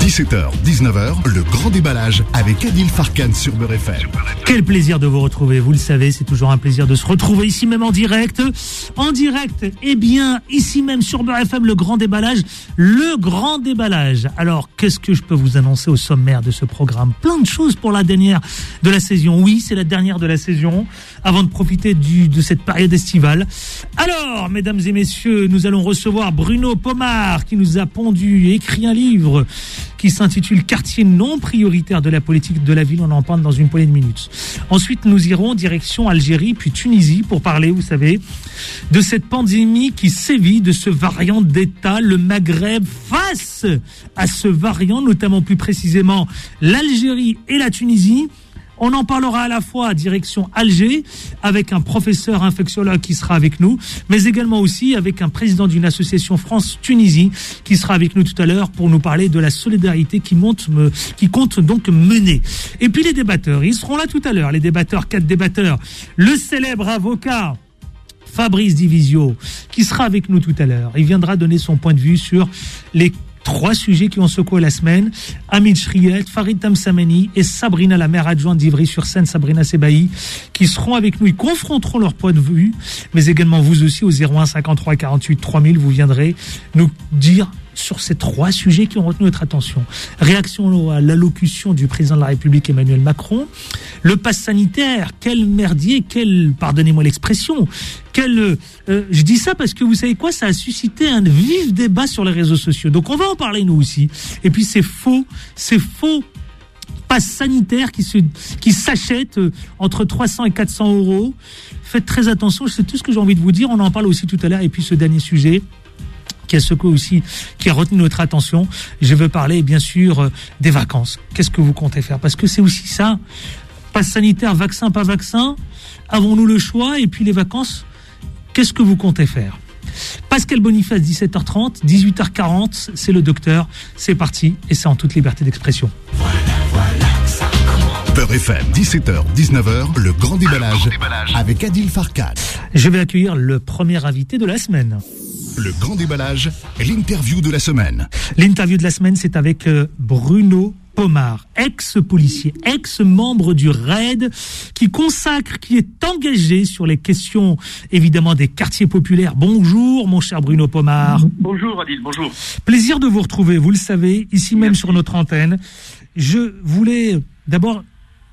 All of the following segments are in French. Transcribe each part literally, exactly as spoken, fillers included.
dix-sept heures, dix-neuf heures, le grand déballage avec Adil Farkan sur Beurre F M. Quel plaisir de vous retrouver, vous le savez, c'est toujours un plaisir de se retrouver ici même en direct. En direct, eh bien, ici même sur Beurre F M, le grand déballage, le grand déballage. Alors, qu'est-ce que je peux vous annoncer au sommaire de ce programme? Plein de choses pour la dernière de la saison. Oui, c'est la dernière de la saison, avant de profiter du, de cette période estivale. Alors, mesdames et messieurs, nous allons recevoir Bruno Pomar, qui nous a pondu et écrit un livre qui s'intitule « Quartier non prioritaire de la politique de la ville ». On en parle dans une poignée de minutes. Ensuite, nous irons direction Algérie, puis Tunisie, pour parler, vous savez, de cette pandémie qui sévit, de ce variant d'État, le Maghreb, face à ce variant, notamment plus précisément l'Algérie et la Tunisie. On en parlera à la fois à direction Alger, avec un professeur infectiologue qui sera avec nous, mais également aussi avec un président d'une association France-Tunisie qui sera avec nous tout à l'heure pour nous parler de la solidarité qui, monte, qui compte donc mener. Et puis les débatteurs, ils seront là tout à l'heure, les débatteurs, quatre débatteurs. Le célèbre avocat Fabrice Divisio, qui sera avec nous tout à l'heure. Il viendra donner son point de vue sur les trois sujets qui ont secoué la semaine. Hamid Chriet, Farid Tamsamani et Sabrina, la maire adjointe d'Ivry-sur-Seine, Sabrina Sebaï, qui seront avec nous. Ils confronteront leur point de vue, mais également vous aussi au zéro un cinquante-trois quarante-huit trois mille. Vous viendrez nous dire sur ces trois sujets qui ont retenu notre attention. Réaction à l'allocution du président de la République Emmanuel Macron. Le pass sanitaire, quel merdier, quel, pardonnez-moi l'expression, quel, euh, je dis ça parce que vous savez quoi, ça a suscité un vif débat sur les réseaux sociaux. Donc on va en parler nous aussi. Et puis c'est faux, c'est faux pass sanitaire qui se, qui s'achète entre trois cents et quatre cents euros. Faites très attention, c'est tout ce que j'ai envie de vous dire. On en parle aussi tout à l'heure. Et puis ce dernier sujet, qui a secoué aussi, qui a retenu notre attention. Je veux parler, bien sûr, des vacances. Qu'est-ce que vous comptez faire? Parce que c'est aussi ça. Passe sanitaire, vaccin, pas vaccin. Avons-nous le choix? Et puis les vacances, qu'est-ce que vous comptez faire? Pascal Boniface, dix-sept heures trente, dix-huit heures quarante, c'est le docteur. C'est parti, et c'est en toute liberté d'expression. Voilà, voilà, ça commence. Beurre F M, dix-sept heures, dix-neuf heures, le grand déballage, le grand déballage avec Adil Farkan. Je vais accueillir le premier invité de la semaine. Le grand déballage, l'interview de la semaine. L'interview de la semaine, c'est avec Bruno Pomar, ex-policier, ex-membre du R A I D, qui consacre, qui est engagé sur les questions, évidemment, des quartiers populaires. Bonjour, mon cher Bruno Pomar. Bonjour, Adil, bonjour. Plaisir de vous retrouver, vous le savez, ici même Merci. Sur notre antenne. Je voulais d'abord,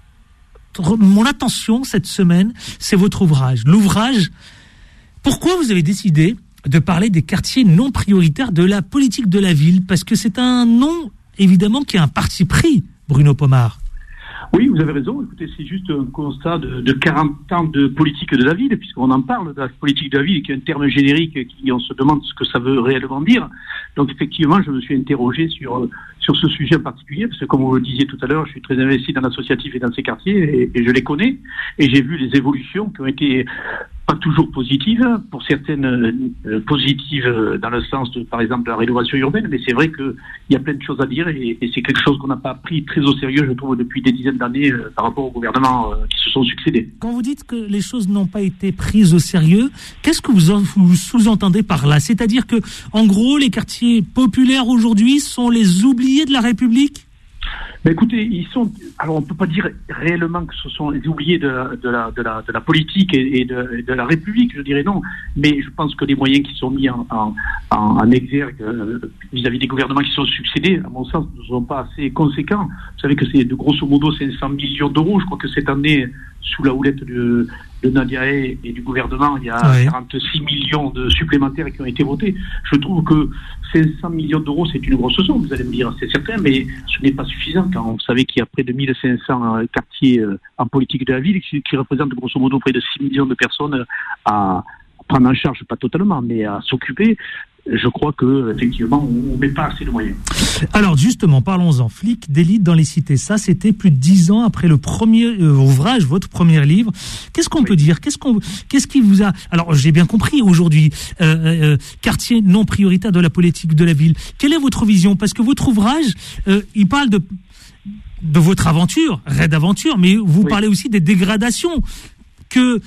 mon attention cette semaine, c'est votre ouvrage. L'ouvrage, pourquoi vous avez décidé de parler des quartiers non prioritaires de la politique de la ville? Parce que c'est un nom, évidemment, qui a un parti pris, Bruno Pomar. Oui, vous avez raison. Écoutez, c'est juste un constat de, de quarante ans de politique de la ville, puisqu'on en parle de la politique de la ville, qui est un terme générique, qui on se demande ce que ça veut réellement dire. Donc, effectivement, je me suis interrogé sur sur ce sujet en particulier, parce que, comme vous le disiez tout à l'heure, je suis très investi dans l'associatif et dans ces quartiers, et, et je les connais, et j'ai vu les évolutions qui ont été pas toujours positives, pour certaines euh, positives dans le sens de, par exemple, de la rénovation urbaine, mais c'est vrai qu'il y a plein de choses à dire, et, et c'est quelque chose qu'on n'a pas pris très au sérieux, je trouve, depuis des dizaines d'années euh, par rapport aux gouvernements euh, qui se sont succédés. Quand vous dites que les choses n'ont pas été prises au sérieux, qu'est-ce que vous, en, vous sous-entendez par là? C'est-à-dire que, en gros, les quartiers populaires aujourd'hui sont les oubliés de la République? Ben écoutez, ils sont. Alors, on peut pas dire réellement que ce sont les oubliés de la, de la, de la, de la politique et de, de la République, je dirais non. Mais je pense que les moyens qui sont mis en, en, en exergue vis-à-vis des gouvernements qui sont succédés, à mon sens, ne sont pas assez conséquents. Vous savez que c'est de grosso modo cinq cents millions d'euros. Je crois que cette année, sous la houlette de, de Nadia Hay et du gouvernement, il y a ouais. quarante-six millions de supplémentaires qui ont été votés. Je trouve que cinq cents millions d'euros, c'est une grosse somme, vous allez me dire, c'est certain, mais ce n'est pas suffisant quand vous savez qu'il y a près de mille cinq cents quartiers en politique de la ville qui, qui représentent grosso modo près de six millions de personnes à prendre en charge, pas totalement, mais à s'occuper. Je crois que effectivement, on ne met pas assez de moyens. Alors justement, parlons-en. Flics d'élite dans les cités. Ça, c'était plus de dix ans après le premier euh, ouvrage, votre premier livre. Qu'est-ce qu'on oui. peut dire? Qu'est-ce qu'on, qu'est-ce qui vous a... Alors, j'ai bien compris aujourd'hui, euh, euh, quartier non prioritaire de la politique de la ville. Quelle est votre vision? Parce que votre ouvrage, euh, il parle de de votre aventure, raid d'aventure, mais vous oui. parlez aussi des dégradations que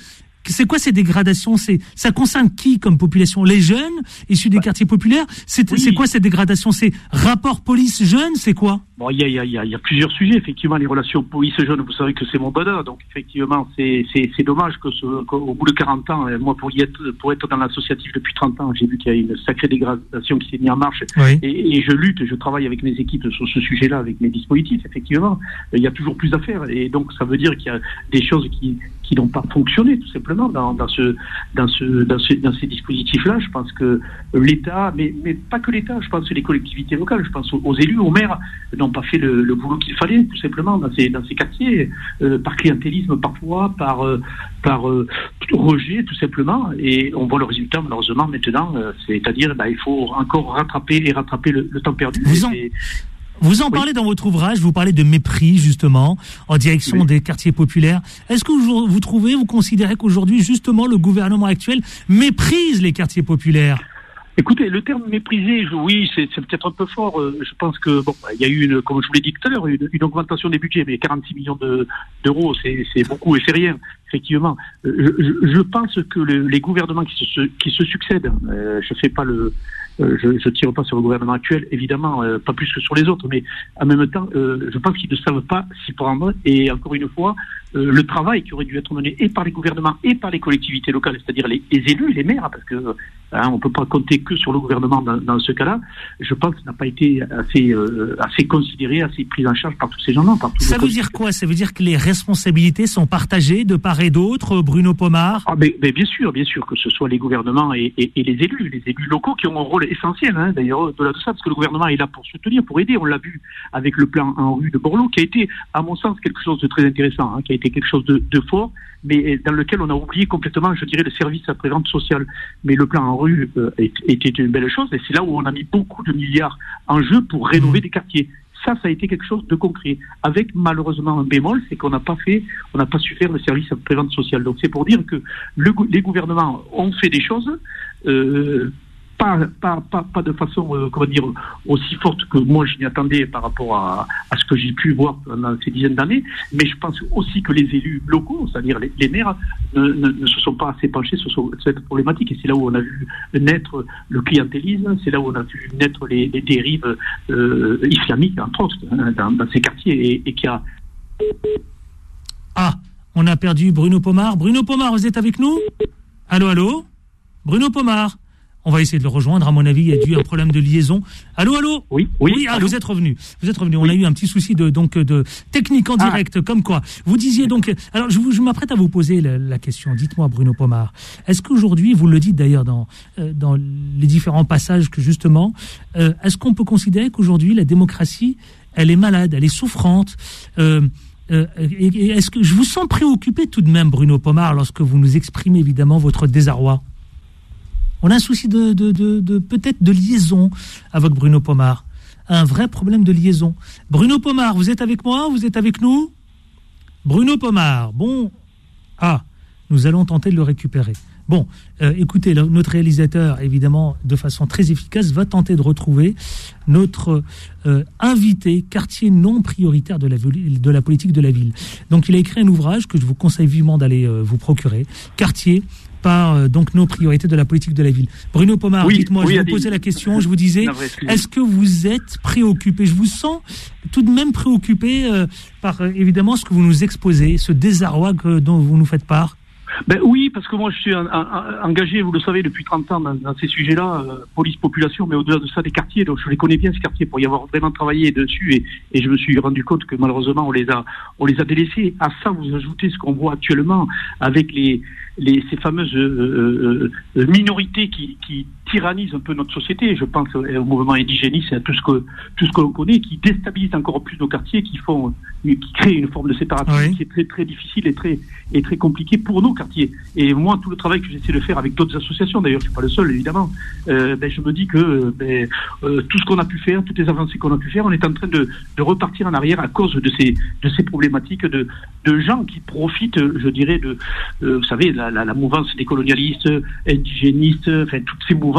C'est quoi ces dégradations? C'est, ça concerne qui comme population? Les jeunes issus des quartiers populaires? C'est, oui. c'est quoi ces dégradations? C'est rapport police-jeunes? C'est quoi? Bon, il y a, il y a, il y a plusieurs sujets. Effectivement, les relations police-jeunes, vous savez que c'est mon bonheur. Donc, effectivement, c'est, c'est, c'est dommage que ce, qu'au bout de quarante ans, moi, pour y être, pour être dans l'associatif depuis trente ans, j'ai vu qu'il y a une sacrée dégradation qui s'est mise en marche. Oui. Et, et je lutte, je travaille avec mes équipes sur ce sujet-là, avec mes dispositifs. Effectivement, il y a toujours plus à faire. Et donc, ça veut dire qu'il y a des choses qui, qui n'ont pas fonctionné, tout simplement, dans, dans ce, dans ce, dans ce, dans ces dispositifs-là. Je pense que l'État, mais, mais pas que l'État, je pense que les collectivités locales, je pense aux, aux élus, aux maires, n'ont pas fait le, le boulot qu'il fallait, tout simplement, dans ces, dans ces quartiers, euh, par clientélisme parfois, par, euh, par euh, rejet, tout simplement. Et on voit le résultat, malheureusement, maintenant, euh, c'est-à-dire, bah, il faut encore rattraper et rattraper le, le temps perdu. Vous en, et, vous en oui. parlez dans votre ouvrage, vous parlez de mépris, justement, en direction oui. des quartiers populaires. Est-ce que vous, vous trouvez, vous considérez qu'aujourd'hui, justement, le gouvernement actuel méprise les quartiers populaires? Écoutez, le terme méprisé, oui, c'est, c'est peut-être un peu fort. Je pense que bon, il y a eu une, comme je vous l'ai dit tout à l'heure, une, une augmentation des budgets, mais quarante-six millions de, d'euros, c'est, c'est beaucoup et c'est rien. Effectivement, je, je, je pense que le, les gouvernements qui se, qui se succèdent, euh, je fais pas le, euh, je, je tire pas sur le gouvernement actuel, évidemment, euh, pas plus que sur les autres, mais en même temps, euh, je pense qu'ils ne savent pas s'y prendre. Et encore une fois, euh, le travail qui aurait dû être mené et par les gouvernements et par les collectivités locales, c'est-à-dire les, les élus, les maires, parce que hein, on peut pas compter que sur le gouvernement dans, dans ce cas-là, je pense qu'il n'a pas été assez, euh, assez considéré, assez pris en charge par tous ces gens-là. Par tous Ça veut dire quoi? Ça veut dire que les responsabilités sont partagées de part et d'autre, Bruno Pomar? Ah, mais, mais bien sûr, bien sûr, que ce soit les gouvernements et, et, et les élus, les élus locaux qui ont un rôle essentiel, hein, d'ailleurs, au-delà de ça, parce que le gouvernement est là pour soutenir, pour aider. On l'a vu avec le plan en rue de Borloo, qui a été, à mon sens, quelque chose de très intéressant, hein, qui a été quelque chose de, de fort, mais dans lequel on a oublié complètement, je dirais, le service après-vente social. Mais le plan en rue euh, était une belle chose, et c'est là où on a mis beaucoup de milliards en jeu pour rénover des quartiers. Ça, ça a été quelque chose de concret. Avec malheureusement un bémol, c'est qu'on n'a pas fait, on n'a pas su faire le service après-vente social. Donc c'est pour dire que le, les gouvernements ont fait des choses. Euh, Pas, pas, pas, pas de façon, euh, comment dire, aussi forte que moi je m'y attendais par rapport à, à ce que j'ai pu voir pendant ces dizaines d'années, mais je pense aussi que les élus locaux, c'est-à-dire les, les maires, ne, ne, ne se sont pas assez penchés sur, sur cette problématique, et c'est là où on a vu naître le clientélisme, c'est là où on a vu naître les, les dérives euh, islamiques, entre autres, hein, dans, dans ces quartiers, et, et qui a... Ah, on a perdu Bruno Pomar. Bruno Pomar, vous êtes avec nous? Allô, allô? Bruno Pomar. On va essayer de le rejoindre. À mon avis, il y a dû un problème de liaison. Allô, allô? Oui, oui. Oui, ah, vous êtes revenu. Vous êtes revenu. On oui. a eu un petit souci de, donc, de technique en direct, ah. comme quoi. Vous disiez donc, alors, je, vous, je m'apprête à vous poser la, la question. Dites-moi, Bruno Pomar. Est-ce qu'aujourd'hui, vous le dites d'ailleurs dans, euh, dans les différents passages que justement, euh, est-ce qu'on peut considérer qu'aujourd'hui, la démocratie, elle est malade, elle est souffrante, euh, Euh, et, et est-ce que je vous sens préoccupé tout de même, Bruno Pomar, lorsque vous nous exprimez évidemment votre désarroi? On a un souci de, de, de, de peut-être de liaison avec Bruno Pomar, un vrai problème de liaison. Bruno Pomar, vous êtes avec moi? Vous êtes avec nous? Bruno Pomar, bon, ah, nous allons tenter de le récupérer. Bon, euh, écoutez, le, notre réalisateur, évidemment, de façon très efficace, va tenter de retrouver notre euh, invité, quartier non prioritaire de la, de la politique de la ville. Donc, il a écrit un ouvrage que je vous conseille vivement d'aller euh, vous procurer, Quartier, par euh, donc nos priorités de la politique de la ville. Bruno Pomar, oui, dites-moi, oui, je vous posais la question, je vous disais, est-ce que vous êtes préoccupé? Je vous sens tout de même préoccupé euh, par, euh, évidemment, ce que vous nous exposez, ce désarroi que, dont vous nous faites part. Ben oui, parce que moi je suis un, un, engagé, vous le savez, depuis trente ans dans, dans ces sujets-là, euh, police-population, mais au-delà de ça, des quartiers. Donc je les connais bien, ces quartiers, pour y avoir vraiment travaillé dessus, et, et je me suis rendu compte que malheureusement on les a, on les a délaissés. À ça, vous ajoutez ce qu'on voit actuellement avec les, les ces fameuses euh, euh, minorités qui, qui tyrannisent un peu notre société. Je pense au mouvement indigéniste, à tout ce que tout ce que l'on connaît, qui déstabilisent encore plus nos quartiers, qui font, qui créent une forme de séparatisme oui. qui est très très difficile et très et très compliqué pour nos quartiers. Et moi, tout le travail que j'essaie de faire avec d'autres associations, d'ailleurs, je suis pas le seul, évidemment, euh, ben, je me dis que ben, euh, tout ce qu'on a pu faire, toutes les avancées qu'on a pu faire, on est en train de, de repartir en arrière à cause de ces, de ces problématiques de, de gens qui profitent, je dirais, de, euh, vous savez, la, la, la mouvance des colonialistes, indigénistes, enfin, toutes ces mouvances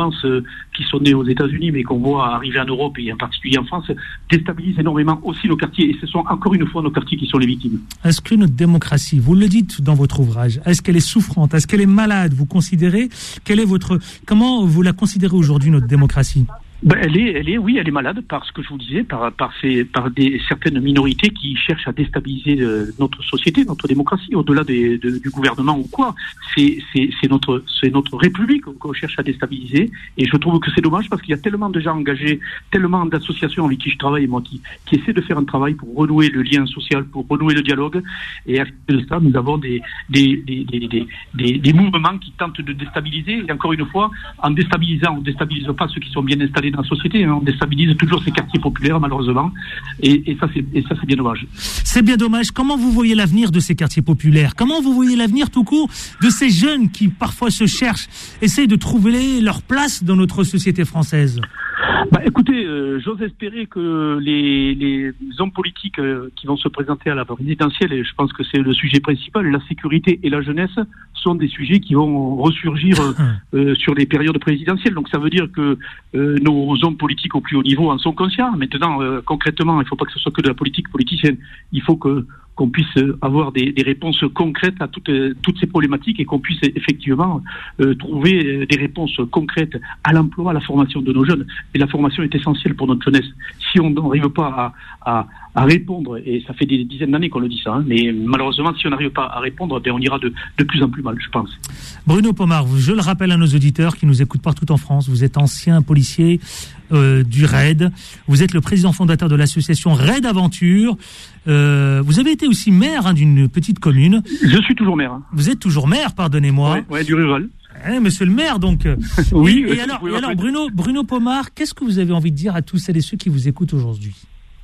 mouvances euh, qui sont nées aux États-Unis, mais qu'on voit arriver en Europe et en particulier en France, déstabilisent énormément aussi nos quartiers. Et ce sont encore une fois nos quartiers qui sont les victimes. Est-ce que notre démocratie, vous le dites dans votre ouvrage, est-ce qu'elle est souffrante? Est-ce qu'elle est malade? Vous considérez, quelle est votre, comment vous la considérez aujourd'hui, notre démocratie? Ben, elle est, elle est, oui, elle est malade par ce que je vous disais, par, par ces, par des certaines minorités qui cherchent à déstabiliser euh, notre société, notre démocratie, au-delà des, de, du gouvernement ou quoi. C'est, c'est, c'est notre, c'est notre République qu'on cherche à déstabiliser. Et je trouve que c'est dommage parce qu'il y a tellement de gens engagés, tellement d'associations avec qui je travaille, moi, qui, qui essaient de faire un travail pour renouer le lien social, pour renouer le dialogue. Et à côté de ça, nous avons des, des, des, des, des, des, des mouvements qui tentent de déstabiliser. Et encore une fois, en déstabilisant, on ne déstabilise pas ceux qui sont bien installés dans la société, hein. On déstabilise toujours ces quartiers populaires malheureusement et, et ça c'est et ça c'est bien dommage. C'est bien dommage. Comment vous voyez l'avenir de ces quartiers populaires? Comment vous voyez l'avenir tout court de ces jeunes qui parfois se cherchent, essayent de trouver leur place dans notre société française? Bah, écoutez, euh, j'ose espérer que les, les hommes politiques euh, qui vont se présenter à la présidentielle, et je pense que c'est le sujet principal, la sécurité et la jeunesse sont des sujets qui vont ressurgir euh, euh, sur les périodes présidentielles. Donc ça veut dire que euh, nos hommes politiques au plus haut niveau en sont conscients. Maintenant, euh, concrètement, il ne faut pas que ce soit que de la politique politicienne. Il faut que qu'on puisse avoir des, des réponses concrètes à toutes, toutes ces problématiques et qu'on puisse effectivement euh, trouver des réponses concrètes à l'emploi, à la formation de nos jeunes. Et la formation est essentielle pour notre jeunesse. Si on n'arrive pas à, à, à répondre, et ça fait des dizaines d'années qu'on le dit ça, hein, mais malheureusement, si on n'arrive pas à répondre, ben on ira de, de plus en plus mal, je pense. Bruno Pomar, je le rappelle à nos auditeurs qui nous écoutent partout en France, vous êtes ancien policier euh, du RAID, vous êtes le président fondateur de l'association RAID Aventure, euh, vous avez été aussi maire hein, d'une petite commune. Je suis toujours maire. Hein. Vous êtes toujours maire, pardonnez-moi. Ouais, ouais, du rural. Eh, monsieur le maire, donc. Oui. Et, et alors, et alors Bruno, Bruno Pomar, qu'est-ce que vous avez envie de dire à tous celles et ceux qui vous écoutent aujourd'hui?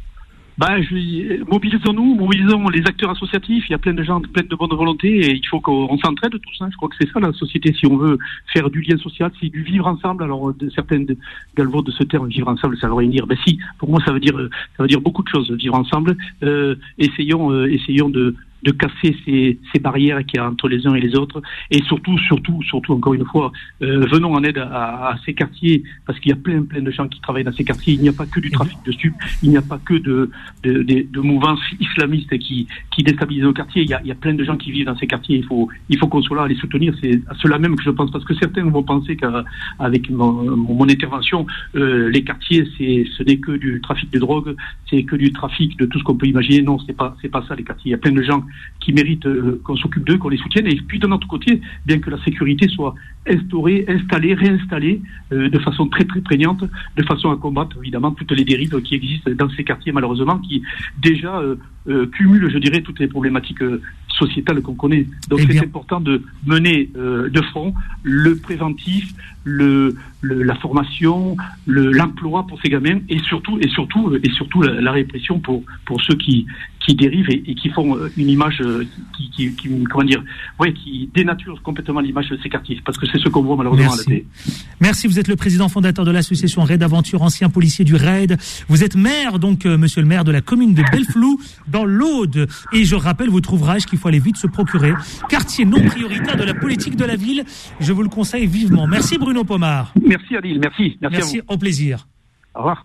Bah, je, mobilisons-nous, mobilisons les acteurs associatifs. Il y a plein de gens, plein de bonne volonté, et il faut qu'on s'entraide tous. Hein. Je crois que c'est ça la société. Si on veut faire du lien social, c'est du vivre ensemble. Alors, de, certains galvauds de ce terme, vivre ensemble, ça veut rien dire. Ben si, pour moi, ça veut dire, ça veut dire beaucoup de choses. Vivre ensemble. Euh, essayons, euh, essayons de de casser ces, ces barrières qu'il y a entre les uns et les autres, et surtout, surtout, surtout, encore une fois, euh, venons en aide à, à ces quartiers, parce qu'il y a plein, plein de gens qui travaillent dans ces quartiers. Il n'y a pas que du trafic de stupes, il n'y a pas que de, de, de, de mouvances islamistes qui, qui déstabilisent nos quartiers. Il y a, il y a plein de gens qui vivent dans ces quartiers. Il faut, il faut qu'on soit là à les soutenir. C'est à cela même que je pense, parce que certains vont penser qu'avec mon, mon intervention, euh, les quartiers, c'est, ce n'est que du trafic de drogue, c'est que du trafic de tout ce qu'on peut imaginer. Non, c'est pas, c'est pas ça les quartiers. Il y a plein de gens qui méritent euh, qu'on s'occupe d'eux, qu'on les soutienne. Et puis de notre côté, bien que la sécurité soit instaurée, installée, réinstallée euh, de façon très très prégnante, de façon à combattre évidemment toutes les dérives qui existent dans ces quartiers malheureusement, qui déjà euh, euh, cumulent, je dirais, toutes les problématiques euh, sociétales qu'on connaît. Donc eh c'est bien important de mener euh, de front le préventif, le, le la formation, le, l'emploi pour ces gamins, et surtout et surtout et surtout la, la répression pour pour ceux qui qui dérivent et, et qui font une image qui, qui, qui comment dire, ouais, qui dénature complètement l'image de ces quartiers, parce que c'est ce qu'on voit malheureusement Merci. à la télé. Merci, vous êtes le président fondateur de l'association RAID Aventure, ancien policier du RAID. Vous êtes maire, donc, euh, monsieur le maire de la commune de Belleflou, dans l'Aude. Et je rappelle votre ouvrage qu'il faut aller vite se procurer. Quartier non prioritaire de la politique de la ville. Je vous le conseille vivement. Merci Bruno Pomar. Merci Adil, merci. Merci, merci à vous. Au plaisir. Au revoir.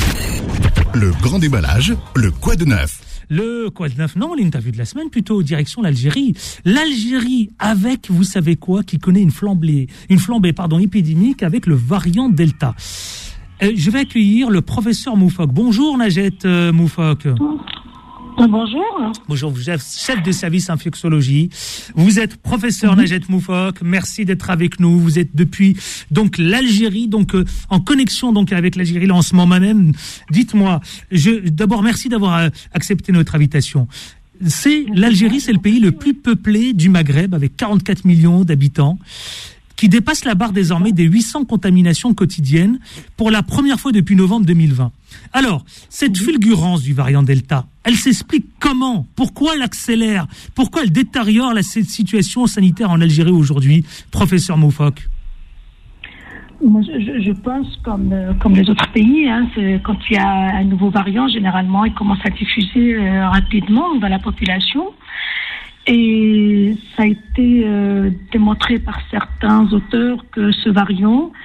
Le grand déballage, le quoi de neuf? Le quoi de neuf? Non, l'interview de la semaine, plutôt direction l'Algérie. L'Algérie avec, vous savez quoi, qui connaît une flambée, une flambée, pardon, épidémique avec le variant Delta. Euh, je vais accueillir le professeur Moufok. Bonjour Najet euh, Moufok. Bonjour. Bonjour, vous êtes chef de service infectiologie. Vous êtes professeur mmh. Najet Moufok. Merci d'être avec nous. Vous êtes depuis donc l'Algérie, donc euh, en connexion donc avec l'Algérie là, en ce moment même. Dites-moi, je d'abord merci d'avoir euh, accepté notre invitation. C'est l'Algérie, c'est le pays le plus peuplé du Maghreb avec quarante-quatre millions d'habitants, qui dépasse la barre désormais des huit cents contaminations quotidiennes pour la première fois depuis novembre deux mille vingt. Alors, cette fulgurance du variant Delta, elle s'explique comment? Pourquoi elle accélère? Pourquoi elle détériore la situation sanitaire en Algérie aujourd'hui, professeur Moufok? Moi, je, je pense comme, euh, comme les autres pays, hein, c'est, quand il y a un nouveau variant, généralement, il commence à diffuser euh, rapidement dans la population. Et ça a été euh, démontré par certains auteurs que ce variant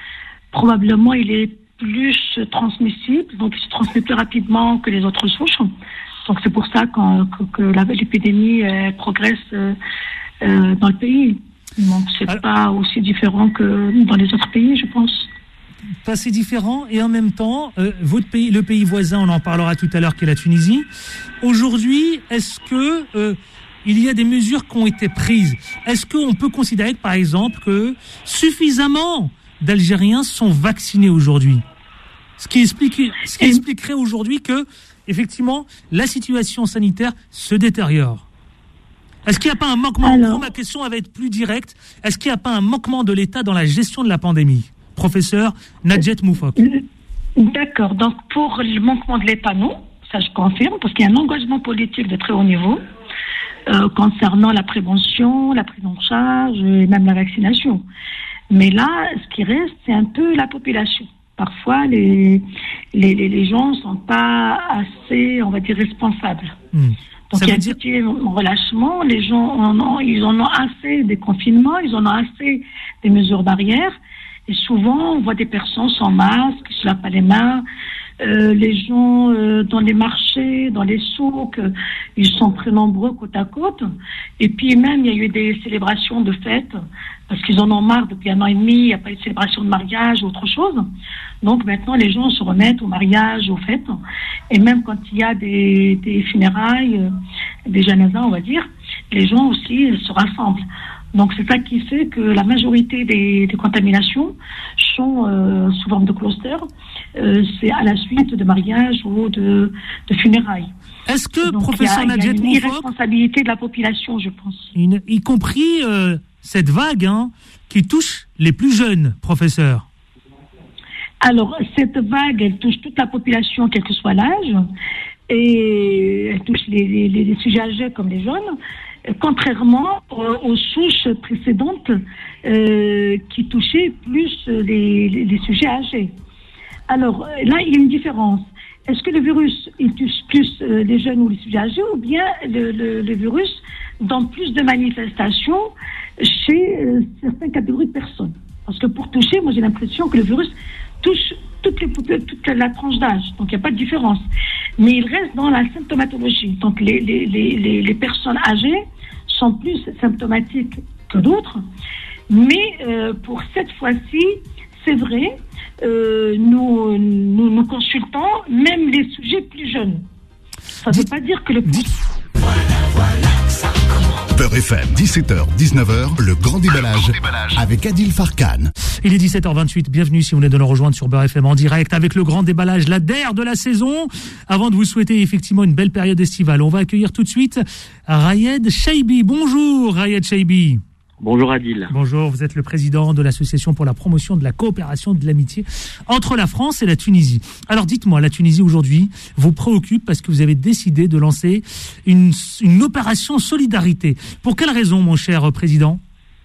probablement il est plus transmissible, donc il se transmet plus rapidement que les autres souches. Donc c'est pour ça qu'en, que, que la, l'épidémie euh, progresse euh, euh, dans le pays. Donc c'est Alors, pas aussi différent que dans les autres pays, je pense. Pas si différent, et en même temps, euh, votre pays, le pays voisin, on en parlera tout à l'heure, qui est la Tunisie. Aujourd'hui, est-ce que euh, il y a des mesures qui ont été prises? Est-ce qu'on peut considérer, par exemple, que suffisamment d'Algériens sont vaccinés aujourd'hui? Ce qui explique, ce qui expliquerait aujourd'hui que, effectivement, la situation sanitaire se détériore. Est-ce qu'il n'y a pas un manquement? Alors, ma question va être plus directe. Est-ce qu'il n'y a pas un manquement de l'État dans la gestion de la pandémie? Professeur Nadjet Moufok. D'accord. Donc, pour le manquement de l'État, non. Ça, je confirme, parce qu'il y a un engagement politique de très haut niveau euh, concernant la prévention, la prise en charge et même la vaccination. Mais là, ce qui reste, c'est un peu la population. Parfois, les, les, les, les gens ne sont pas assez, on va dire, responsables. Mmh. Donc, ça il y a un dire... petit relâchement. Les gens, en ont, ils en ont assez des confinements, ils en ont assez des mesures barrières. Et souvent, on voit des personnes sans masque, qui ne se lavent pas les mains. Euh, les gens euh, dans les marchés, dans les souks, euh, ils sont très nombreux côte à côte. Et puis même, il y a eu des célébrations de fêtes, parce qu'ils en ont marre depuis un an et demi, il n'y a pas eu de célébration de mariage ou autre chose. Donc maintenant, les gens se remettent au mariage, aux fêtes. Et même quand il y a des, des funérailles, euh, des janazas, on va dire, les gens aussi se rassemblent. Donc c'est ça qui fait que la majorité des, des contaminations sont euh, sous forme de cluster. Euh, c'est à la suite de mariages ou de, de funérailles. Est-ce que, donc, professeur Nadjet Moufok, il y a une irresponsabilité de la population, je pense. Une, y compris euh, cette vague hein, qui touche les plus jeunes, professeur? Alors, cette vague, elle touche toute la population, quel que soit l'âge, et elle touche les, les, les sujets âgés comme les jeunes. Contrairement aux souches précédentes euh, qui touchaient plus les, les, les sujets âgés. Alors là, il y a une différence. Est-ce que le virus il touche plus euh, les jeunes ou les sujets âgés, ou bien le, le, le virus donne plus de manifestations chez euh, certaines catégories de personnes? Parce que pour toucher, moi j'ai l'impression que le virus touche toute, les, toute la tranche d'âge, donc il n'y a pas de différence. Mais il reste dans la symptomatologie. Donc les, les, les, les personnes âgées sont plus symptomatiques que d'autres. Mais euh, pour cette fois-ci, c'est vrai, euh, nous, nous, nous consultons même les sujets plus jeunes. Ça ne veut pas dire que le... Voilà, voilà, ça Beurre F M, dix-sept heures dix-neuf heures, le grand déballage, le grand déballage avec Adil Farkan. Il est dix-sept heures vingt-huit, bienvenue si vous venez de nous rejoindre sur Beurre F M en direct avec le grand déballage, la D E R de la saison. Avant de vous souhaiter effectivement une belle période estivale, on va accueillir tout de suite Rayed Chaibi. Bonjour Rayed Chaibi. Bonjour Adil. Bonjour, vous êtes le président de l'association pour la promotion de la coopération de l'amitié entre la France et la Tunisie. Alors dites-moi, la Tunisie aujourd'hui vous préoccupe parce que vous avez décidé de lancer une, une opération solidarité. Pour quelle raison, mon cher président ?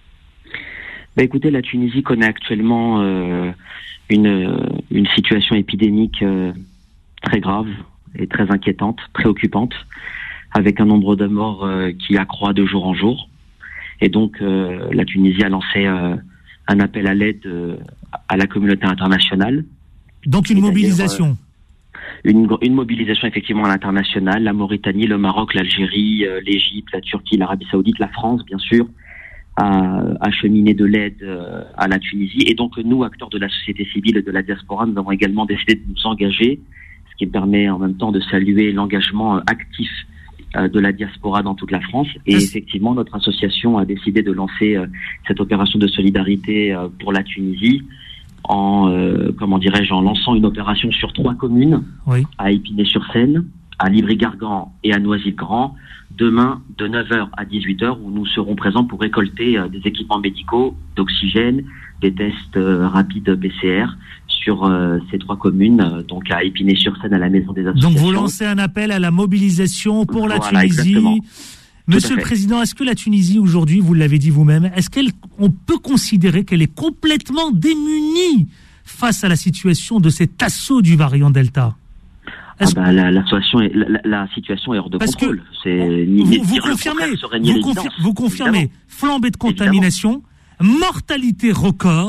Bah écoutez, la Tunisie connaît actuellement euh, une, une situation épidémique euh, très grave et très inquiétante, préoccupante, avec un nombre de morts euh, qui accroît de jour en jour. Et donc, euh, la Tunisie a lancé euh, un appel à l'aide euh, à la communauté internationale. Donc une mobilisation euh, une, une mobilisation effectivement à l'international. La Mauritanie, le Maroc, l'Algérie, euh, l'Égypte, la Turquie, l'Arabie Saoudite, la France, bien sûr, a acheminé de l'aide euh, à la Tunisie. Et donc, nous, acteurs de la société civile et de la diaspora, nous avons également décidé de nous engager, ce qui permet en même temps de saluer l'engagement euh, actif de la diaspora dans toute la France. Et effectivement, notre association a décidé de lancer euh, cette opération de solidarité euh, pour la Tunisie en, euh, comment dirais-je, en lançant une opération sur trois communes, oui. à Épinay-sur-Seine, à Livry-Gargan et à Noisy-le-Grand, demain de neuf heures à dix-huit heures, où nous serons présents pour récolter euh, des équipements médicaux, d'oxygène, des tests euh, rapides P C R sur euh, ces trois communes, euh, donc à Épinay-sur-Seine, à la Maison des Associations. Donc vous lancez un appel à la mobilisation pour la voilà, Tunisie. Exactement. Monsieur le Président, est-ce que la Tunisie aujourd'hui, vous l'avez dit vous-même, est-ce qu'elle, on peut considérer qu'elle est complètement démunie face à la situation de cet assaut du variant Delta ? Ah bah, la, la, situation est, la, la situation est hors de Parce contrôle. Que C'est vous, ni vous confirmez, vous, confir, vous confirmez flambée de contamination, évidemment. Mortalité record,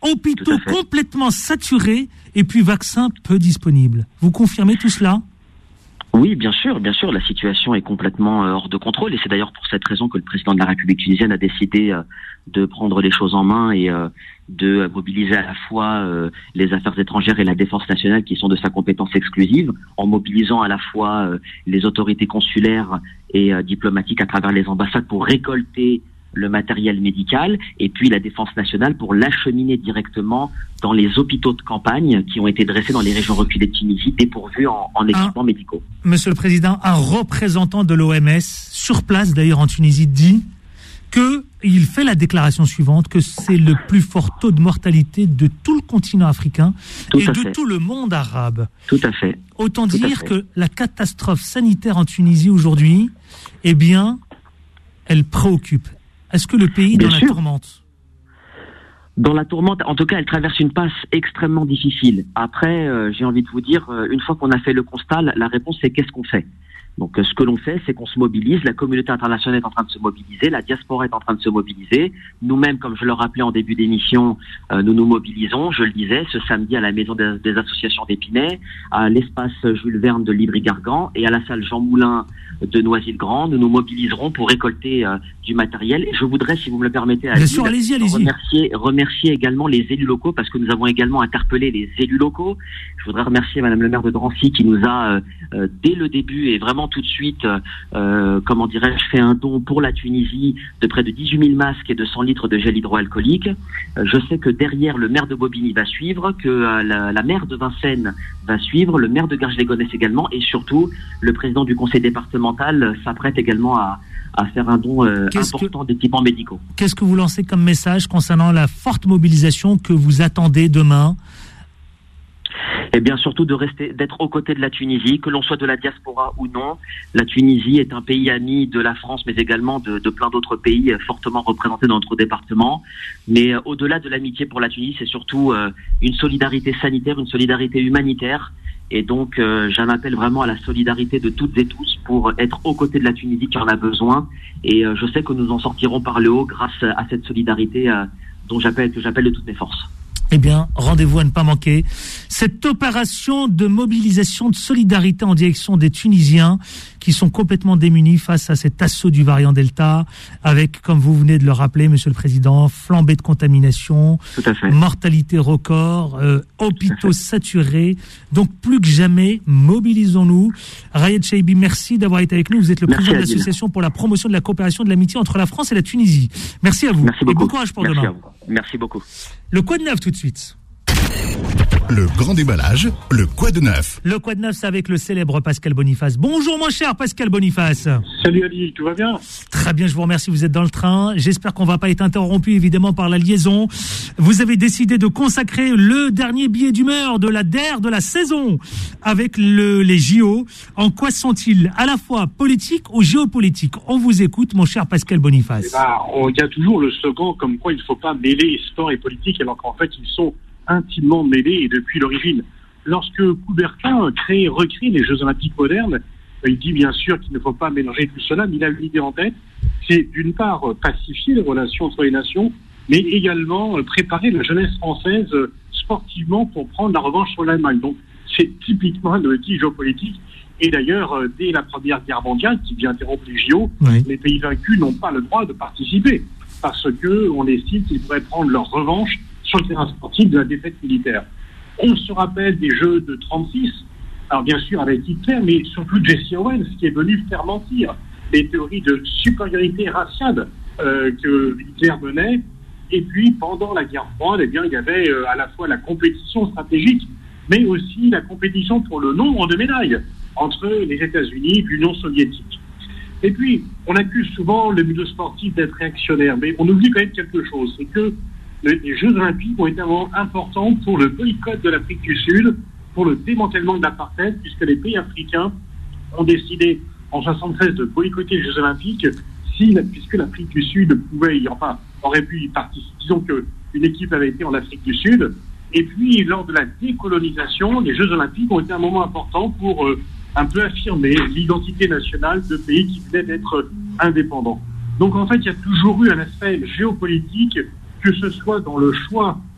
hôpitaux complètement saturés et puis vaccins peu disponibles. Vous confirmez tout cela ? Oui, bien sûr, bien sûr, la situation est complètement euh, hors de contrôle et c'est d'ailleurs pour cette raison que le président de la République tunisienne a décidé euh, de prendre les choses en main et euh, de mobiliser à la fois euh, les affaires étrangères et la défense nationale qui sont de sa compétence exclusive, en mobilisant à la fois euh, les autorités consulaires et euh, diplomatiques à travers les ambassades pour récolter le matériel médical et puis la défense nationale pour l'acheminer directement dans les hôpitaux de campagne qui ont été dressés dans les régions reculées de Tunisie, dépourvus en, en équipements un, médicaux. Monsieur le Président, un représentant de l'O M S, sur place d'ailleurs en Tunisie, dit qu'il fait la déclaration suivante, que c'est le plus fort taux de mortalité de tout le continent africain tout et de fait. tout le monde arabe. Tout à fait. Autant tout dire que la catastrophe sanitaire en Tunisie aujourd'hui, eh bien, elle préoccupe. Est-ce que le pays est dans la tourmente ? Dans la tourmente, en tout cas, elle traverse une passe extrêmement difficile. Après, euh, j'ai envie de vous dire, euh, une fois qu'on a fait le constat, la, la réponse c'est qu'est-ce qu'on fait ? Donc, euh, ce que l'on fait, c'est qu'on se mobilise. La communauté internationale est en train de se mobiliser. La diaspora est en train de se mobiliser. Nous-mêmes, comme je le rappelais en début d'émission, euh, nous nous mobilisons. Je le disais, ce samedi à la Maison des, des Associations d'Épinay, à l'espace Jules Verne de Livry-Gargan et à la salle Jean Moulin de Noisy-le-Grand. Nous nous mobiliserons pour récolter euh, du matériel. Et je voudrais, si vous me le permettez, Bien sûr, allez-y, allez-y. Remercier, remercier également les élus locaux parce que nous avons également interpellé les élus locaux. Je voudrais remercier Madame le maire de Drancy qui nous a, euh, euh, dès le début et vraiment tout de suite, euh, comment dirais-je, fait un don pour la Tunisie de près de dix-huit mille masques et de cent litres de gel hydroalcoolique. Euh, je sais que derrière, le maire de Bobigny va suivre, que euh, la, la maire de Vincennes va suivre, le maire de Garges-les-Gonesse également, et surtout, le président du conseil départemental s'apprête également à, à faire un don euh, important d'équipements médicaux. Qu'est-ce que vous lancez comme message concernant la forte mobilisation que vous attendez demain ? Et bien surtout de rester, d'être aux côtés de la Tunisie, que l'on soit de la diaspora ou non. La Tunisie est un pays ami de la France, mais également de, de plein d'autres pays fortement représentés dans notre département. Mais euh, au-delà de l'amitié pour la Tunisie, c'est surtout euh, une solidarité sanitaire, une solidarité humanitaire. Et donc, euh, j'en appelle vraiment à la solidarité de toutes et tous pour être aux côtés de la Tunisie qui en a besoin. Et euh, je sais que nous en sortirons par le haut grâce à cette solidarité euh, dont j'appelle, que j'appelle de toutes mes forces. Eh bien, rendez-vous à ne pas manquer. Cette opération de mobilisation de solidarité en direction des Tunisiens qui sont complètement démunis face à cet assaut du variant Delta, avec, comme vous venez de le rappeler, Monsieur le Président, flambée de contamination, mortalité record, euh, hôpitaux saturés. Donc, plus que jamais, mobilisons-nous. Rayed Chaibi, merci d'avoir été avec nous. Vous êtes le merci président de l'association pour la promotion de la coopération et de l'amitié entre la France et la Tunisie. Merci à vous. Merci beaucoup. Et bon courage pour merci demain. Merci beaucoup. Le quoi de neuf tout de suite. Le grand déballage, le quoi de neuf. Le quoi de neuf, c'est avec le célèbre Pascal Boniface. Bonjour mon cher Pascal Boniface. Salut Ali, tout va bien ? Très bien, je vous remercie, vous êtes dans le train. J'espère qu'on ne va pas être interrompu évidemment par la liaison. Vous avez décidé de consacrer le dernier billet d'humeur de la D E R de la saison avec le, les J O. En quoi sont-ils à la fois politiques ou géopolitiques ? On vous écoute mon cher Pascal Boniface. Eh ben, il y a toujours le slogan comme quoi il ne faut pas mêler sport et politique alors qu'en fait ils sont intimement mêlés et depuis l'origine. Lorsque Coubertin crée, recrée les Jeux Olympiques modernes, il dit bien sûr qu'il ne faut pas mélanger tout cela, mais il a une idée en tête, c'est d'une part pacifier les relations entre les nations, mais également préparer la jeunesse française sportivement pour prendre la revanche sur l'Allemagne. Donc c'est typiquement le outil géopolitique. Et d'ailleurs, dès la Première Guerre mondiale, qui vient interrompre les J O, oui. les pays vaincus n'ont pas le droit de participer, parce qu'on estime qu'ils pourraient prendre leur revanche sur le terrain sportif de la défaite militaire. On se rappelle des Jeux de trente-six, alors bien sûr avec Hitler, mais surtout Jesse Owens, qui est venu faire mentir les théories de supériorité raciale euh, que Hitler menait. Et puis, pendant la guerre froide, eh bien, il y avait euh, à la fois la compétition stratégique, mais aussi la compétition pour le nombre de médailles entre les États-Unis et l'Union soviétique. Et puis, on accuse souvent le milieu sportif d'être réactionnaire, mais on oublie quand même quelque chose, c'est que les Jeux Olympiques ont été un moment important pour le boycott de l'Afrique du Sud, pour le démantèlement de l'apartheid, puisque les pays africains ont décidé en soixante-treize de boycotter les Jeux Olympiques, si, puisque l'Afrique du Sud pouvait, y, enfin, aurait pu y participer. Disons qu'une équipe avait été en Afrique du Sud. Et puis, lors de la décolonisation, les Jeux Olympiques ont été un moment important pour euh, un peu affirmer l'identité nationale de pays qui venaient d'être indépendants. Donc, en fait, il y a toujours eu un aspect géopolitique, que ce soit dans le choix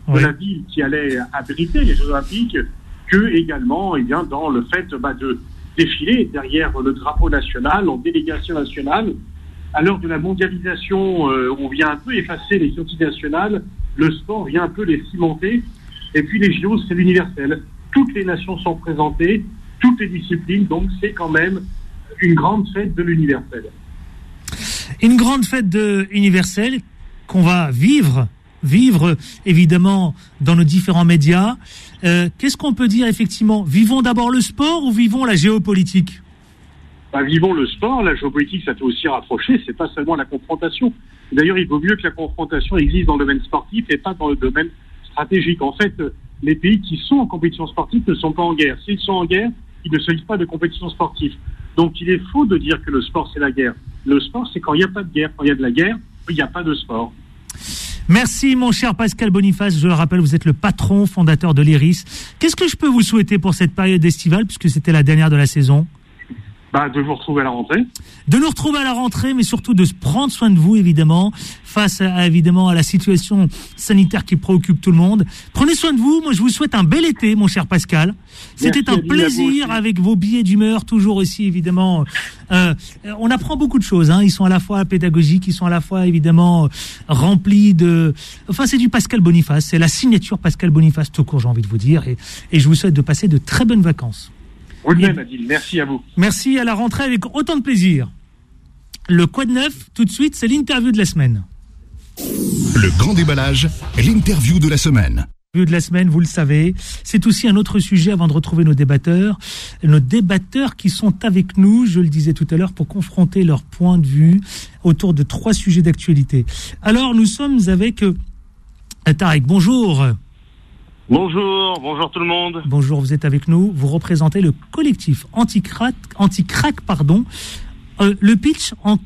de oui. la ville qui allait abriter les Jeux Olympiques que également, eh bien, dans le fait bah, de défiler derrière le drapeau national, en délégation nationale. À l'heure de la mondialisation, euh, on vient un peu effacer les multinationales, le sport vient un peu les cimenter, et puis les J O, c'est l'universel. Toutes les nations sont présentées, toutes les disciplines, donc c'est quand même une grande fête de l'universel. Une grande fête de universelle qu'on va vivre, vivre évidemment dans nos différents médias. Euh, qu'est-ce qu'on peut dire effectivement ? Vivons d'abord le sport ou vivons la géopolitique ? Bah, vivons le sport, la géopolitique, ça fait aussi rapprocher, c'est pas seulement la confrontation. D'ailleurs, il vaut mieux que la confrontation existe dans le domaine sportif et pas dans le domaine stratégique. En fait, les pays qui sont en compétition sportive ne sont pas en guerre. S'ils sont en guerre, il ne s'agit pas de compétition sportive. Donc, il est faux de dire que le sport, c'est la guerre. Le sport, c'est quand il n'y a pas de guerre. Quand il y a de la guerre, il n'y a pas de sport. Merci, mon cher Pascal Boniface. Je le rappelle, vous êtes le patron fondateur de l'Iris. Qu'est-ce que je peux vous souhaiter pour cette période estivale, puisque c'était la dernière de la saison ? Bah, de vous retrouver à la rentrée. De nous retrouver à la rentrée, mais surtout de prendre soin de vous, évidemment, face à, évidemment, à la situation sanitaire qui préoccupe tout le monde. Prenez soin de vous. Moi, je vous souhaite un bel été, mon cher Pascal. C'était Merci, un plaisir avec vos billets d'humeur, toujours aussi, évidemment. Euh, on apprend beaucoup de choses, hein. Ils sont à la fois pédagogiques, ils sont à la fois, évidemment, remplis de... Enfin, c'est du Pascal Boniface. C'est la signature Pascal Boniface tout court, j'ai envie de vous dire. Et, et je vous souhaite de passer de très bonnes vacances. Vous de même, Adil. Merci à vous. Merci, à la rentrée avec autant de plaisir. Le Quoi de neuf, tout de suite, c'est l'interview de la semaine. Le grand déballage, l'interview de la semaine. L'interview de la semaine, vous le savez, c'est aussi un autre sujet avant de retrouver nos débatteurs. Nos débatteurs qui sont avec nous, je le disais tout à l'heure, pour confronter leur point de vue autour de trois sujets d'actualité. Alors, nous sommes avec euh, Tarek. Bonjour. Bonjour, bonjour tout le monde. Bonjour, vous êtes avec nous. Vous représentez le collectif anti-crack, anti-crack, pardon. Euh, le pitch, en,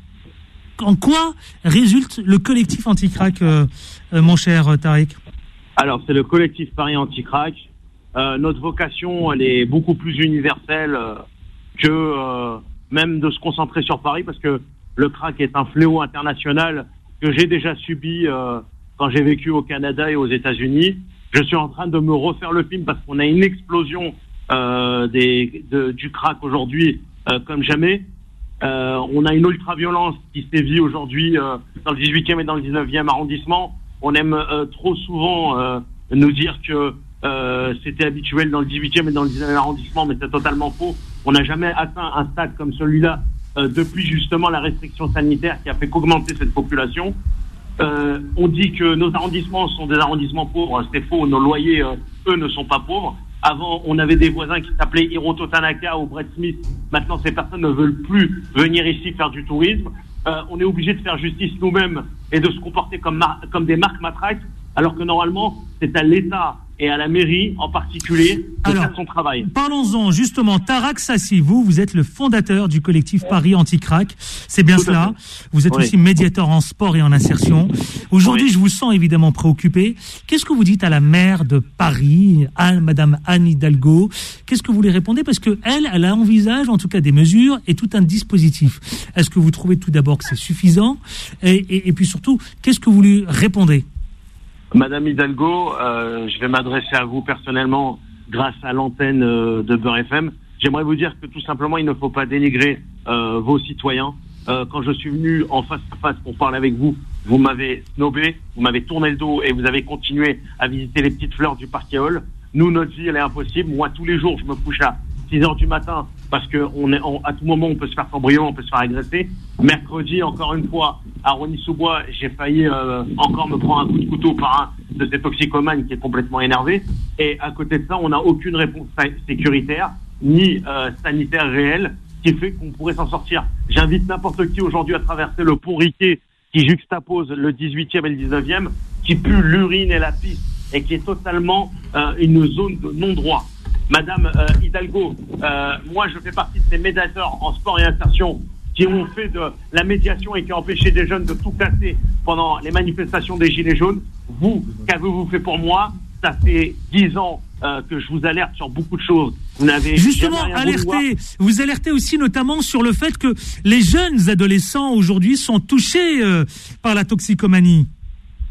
en quoi résulte le collectif anti-crack, euh, euh, mon cher Tarek ? Alors, c'est le collectif Paris Anti-Crack. Euh, notre vocation, elle est beaucoup plus universelle euh, que euh, même de se concentrer sur Paris, parce que le crack est un fléau international que j'ai déjà subi euh, quand j'ai vécu au Canada et aux États-Unis. Je suis en train de me refaire le film parce qu'on a une explosion euh, des, de, du crack aujourd'hui euh, comme jamais. Euh, on a une ultra-violence qui sévit aujourd'hui euh, dans le dix-huitième et dans le dix-neuvième arrondissement. On aime euh, trop souvent euh, nous dire que euh, c'était habituel dans le dix-huitième et dans le dix-neuvième arrondissement, mais c'est totalement faux. On n'a jamais atteint un stade comme celui-là euh, depuis justement la restriction sanitaire qui a fait qu'augmenter cette population. Euh, on dit que nos arrondissements sont des arrondissements pauvres, c'est faux, nos loyers, euh, eux, ne sont pas pauvres. Avant, on avait des voisins qui s'appelaient Hiroto Tanaka ou Brett Smith. Maintenant, ces personnes ne veulent plus venir ici faire du tourisme. Euh, on est obligé de faire justice nous-mêmes et de se comporter comme, mar- comme des marques matraques, alors que normalement, c'est à l'État et à la mairie en particulier de Alors, faire son travail. Parlons-en justement. Tarak Sassi, vous, vous êtes le fondateur du collectif Paris Anti-Crack. C'est bien Tout cela. Vous êtes Oui. aussi médiateur en sport et en insertion. Aujourd'hui, Oui. je vous sens évidemment préoccupé. Qu'est-ce que vous dites à la maire de Paris, à Madame Anne Hidalgo ? Qu'est-ce que vous lui répondez ? Parce que elle, elle envisage en tout cas des mesures et tout un dispositif. Est-ce que vous trouvez tout d'abord que c'est suffisant ? et, et, et puis surtout, qu'est-ce que vous lui répondez ? Madame Hidalgo, euh, je vais m'adresser à vous personnellement grâce à l'antenne euh, de Beurre F M. J'aimerais vous dire que tout simplement, il ne faut pas dénigrer euh, vos citoyens. Euh, quand je suis venu en face à face pour parler avec vous, vous m'avez snobé, vous m'avez tourné le dos et vous avez continué à visiter les petites fleurs du parc Éole. Nous, notre vie, elle est impossible. Moi, tous les jours, je me couche à six heures du matin parce que on est, on, à tout moment, on peut se faire cambrioler, on peut se faire agresser. Mercredi, encore une fois, à Rosny-sous-Bois, j'ai failli euh, encore me prendre un coup de couteau par un de ces toxicomanes qui est complètement énervé. Et à côté de ça, on n'a aucune réponse sécuritaire ni euh, sanitaire réelle qui fait qu'on pourrait s'en sortir. J'invite n'importe qui aujourd'hui à traverser le pont Riquet qui juxtapose le dix-huitième et le dix-neuvième, qui pue l'urine et la pisse et qui est totalement euh, une zone de non-droit. Madame euh, Hidalgo, euh, moi je fais partie de ces médiateurs en sport et insertion qui ont fait de la médiation et qui ont empêché des jeunes de tout casser pendant les manifestations des Gilets jaunes. Vous, qu'avez-vous fait pour moi ? Ça fait dix ans euh, que je vous alerte sur beaucoup de choses. Vous n'avez Justement, jamais rien voulu voir. alerté, vous alertez aussi notamment sur le fait que les jeunes adolescents aujourd'hui sont touchés euh, par la toxicomanie.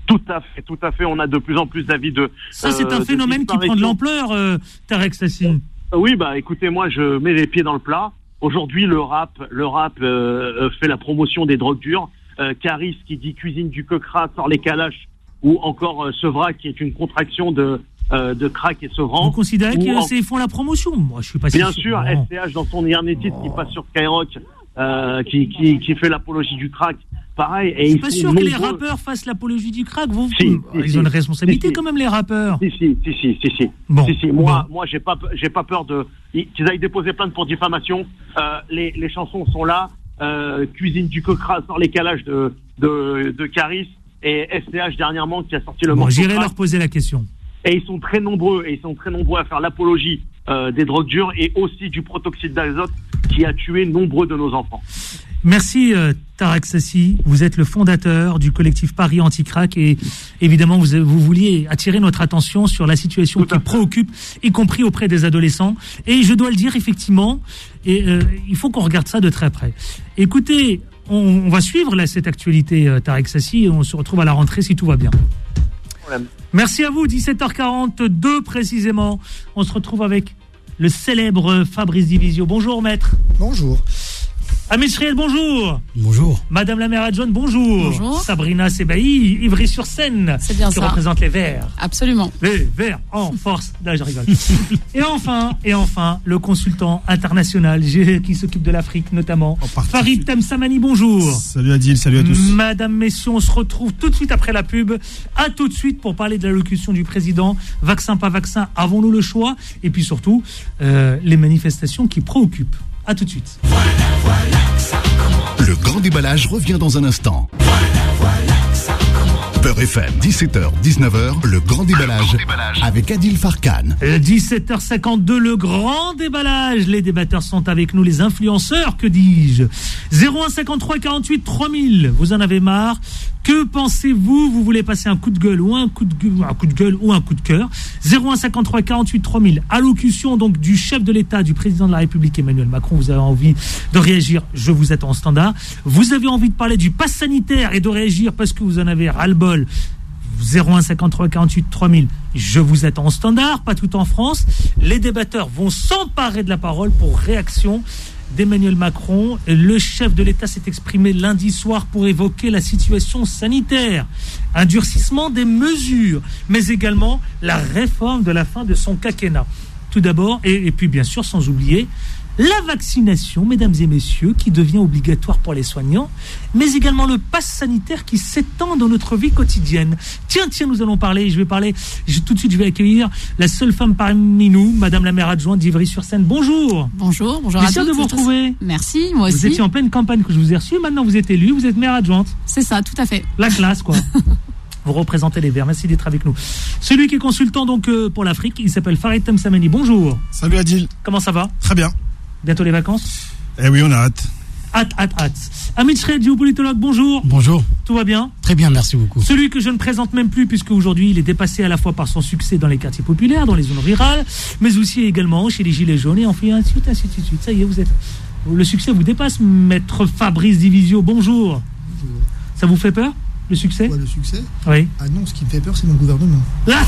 Tout à fait, tout à fait. On a de plus en plus d'avis de. Ça, c'est un euh, phénomène qui prend de l'ampleur, euh, Tarek Sassi. Oui, bah écoutez, moi, je mets les pieds dans le plat. Aujourd'hui, le rap, le rap euh, fait la promotion des drogues dures. Euh, Caris qui dit cuisine du coquera sort les calaches, ou encore euh, Sevra qui est une contraction de euh, de crack et Sevran. Vous considérez qu'ils en... font la promotion? Moi, je suis pas bien si sûr. S C H dans son hernétiste oh. qui passe sur Skyrock, euh, qui qui qui fait l'apologie du crack. Pareil, et je suis ils pas sûr nombreux. que les rappeurs fassent l'apologie du crack. Vous, si, vous si, ils si, ont une responsabilité si, quand même, les rappeurs. Si, si, si, si, si. si. Bon, si, si. Moi, bon. moi, j'ai pas, j'ai pas peur de qu'ils aillent déposer plainte pour diffamation. Euh, les, les chansons sont là. Euh, Cuisine du coquera sort les calages de de de Caris et S C H dernièrement qui a sorti le bon, morceau. J'irai leur poser la question. Et ils sont très nombreux, et ils sont très nombreux à faire l'apologie euh, des drogues dures et aussi du protoxyde d'azote qui a tué nombreux de nos enfants. Merci euh, Tarek Sassi, vous êtes le fondateur du collectif Paris Anti-Crack et évidemment vous, vous vouliez attirer notre attention sur la situation qui préoccupe, y compris auprès des adolescents. Et je dois le dire effectivement, et, euh, il faut qu'on regarde ça de très près. Écoutez, on, on va suivre là, cette actualité euh, Tarek Sassi et on se retrouve à la rentrée si tout va bien. Problème. Merci à vous, dix-sept heures quarante-deux précisément. On se retrouve avec le célèbre Fabrice Divisio. Bonjour maître. Bonjour. Amit Sriel, bonjour. Bonjour. Madame la maire adjointe, bonjour. Bonjour. Sabrina Sebaï, Ivry-sur-Seine, c'est bien qui ça. représente les Verts. Absolument. Les Verts en force. Là, je rigole. et enfin, et enfin, le consultant international qui s'occupe de l'Afrique notamment, Farid Temsamani, bonjour. Salut Adil, salut à tous. Madame, messieurs, on se retrouve tout de suite après la pub. À tout de suite pour parler de l'allocution du président. Vaccin, pas vaccin, avons-nous le choix? Et puis surtout, euh, les manifestations qui préoccupent. À tout de suite. Voilà, voilà, ça commence. Le grand déballage revient dans un instant. Voilà, voilà, ça commence. Beurre F M, dix-sept heures, dix-neuf heures, le grand déballage, le grand déballage. Avec Adil Farkan. dix-sept heures cinquante-deux, le grand déballage. Les débatteurs sont avec nous, les influenceurs, que dis-je. zéro un cinquante-trois quarante-huit trois mille, vous en avez marre? Que pensez-vous? Vous voulez passer un coup de gueule ou un coup de gueule, un coup de gueule ou un coup de cœur? zéro un cinquante-trois quarante-huit trois mille. Allocution donc du chef de l'État, du président de la République Emmanuel Macron. Vous avez envie de réagir? Je vous attends en standard. Vous avez envie de parler du pass sanitaire et de réagir parce que vous en avez ras-le-bol? zéro un cinquante-trois quarante-huit trois mille. Je vous attends en standard, pas tout en France. Les débatteurs vont s'emparer de la parole pour réaction d'Emmanuel Macron. Le chef de l'État s'est exprimé lundi soir pour évoquer la situation sanitaire, un durcissement des mesures, mais également la réforme de la fin de son quinquennat. Tout d'abord, et, et puis bien sûr, sans oublier la vaccination, mesdames et messieurs, qui devient obligatoire pour les soignants, mais également le pass sanitaire qui s'étend dans notre vie quotidienne. Tiens, tiens, nous allons parler, je vais parler, je, tout de suite je vais accueillir la seule femme parmi nous, madame la maire adjointe d'Ivry-sur-Seine. Bonjour. Bonjour, bonjour à tous. Plaisir de vous retrouver. Merci, moi aussi. Vous étiez en pleine campagne que je vous ai reçu, maintenant vous êtes élue, vous êtes maire adjointe. C'est ça, tout à fait. La classe, quoi. Vous représentez les Verts. Merci d'être avec nous. Celui qui est consultant donc euh, pour l'Afrique, il s'appelle Farid Temsamani. Bonjour. Salut Adil. Comment ça va? Très bien. Bientôt les vacances? Eh oui, on a hâte. Hâte, hâte, hâte. Amit Shredd, géopolitologue, bonjour. Bonjour. Tout va bien? Très bien, merci beaucoup. Celui que je ne présente même plus, puisque aujourd'hui il est dépassé à la fois par son succès dans les quartiers populaires, dans les zones rurales, mais aussi également chez les Gilets jaunes, et on fait ainsi de suite, ainsi de suite. Ça y est, vous êtes... Le succès vous dépasse, maître Fabrice Divisio. Bonjour. Bonjour. Ça vous fait peur, le succès? Ouais, le succès? Oui. Ah non, ce qui me fait peur, c'est mon gouvernement.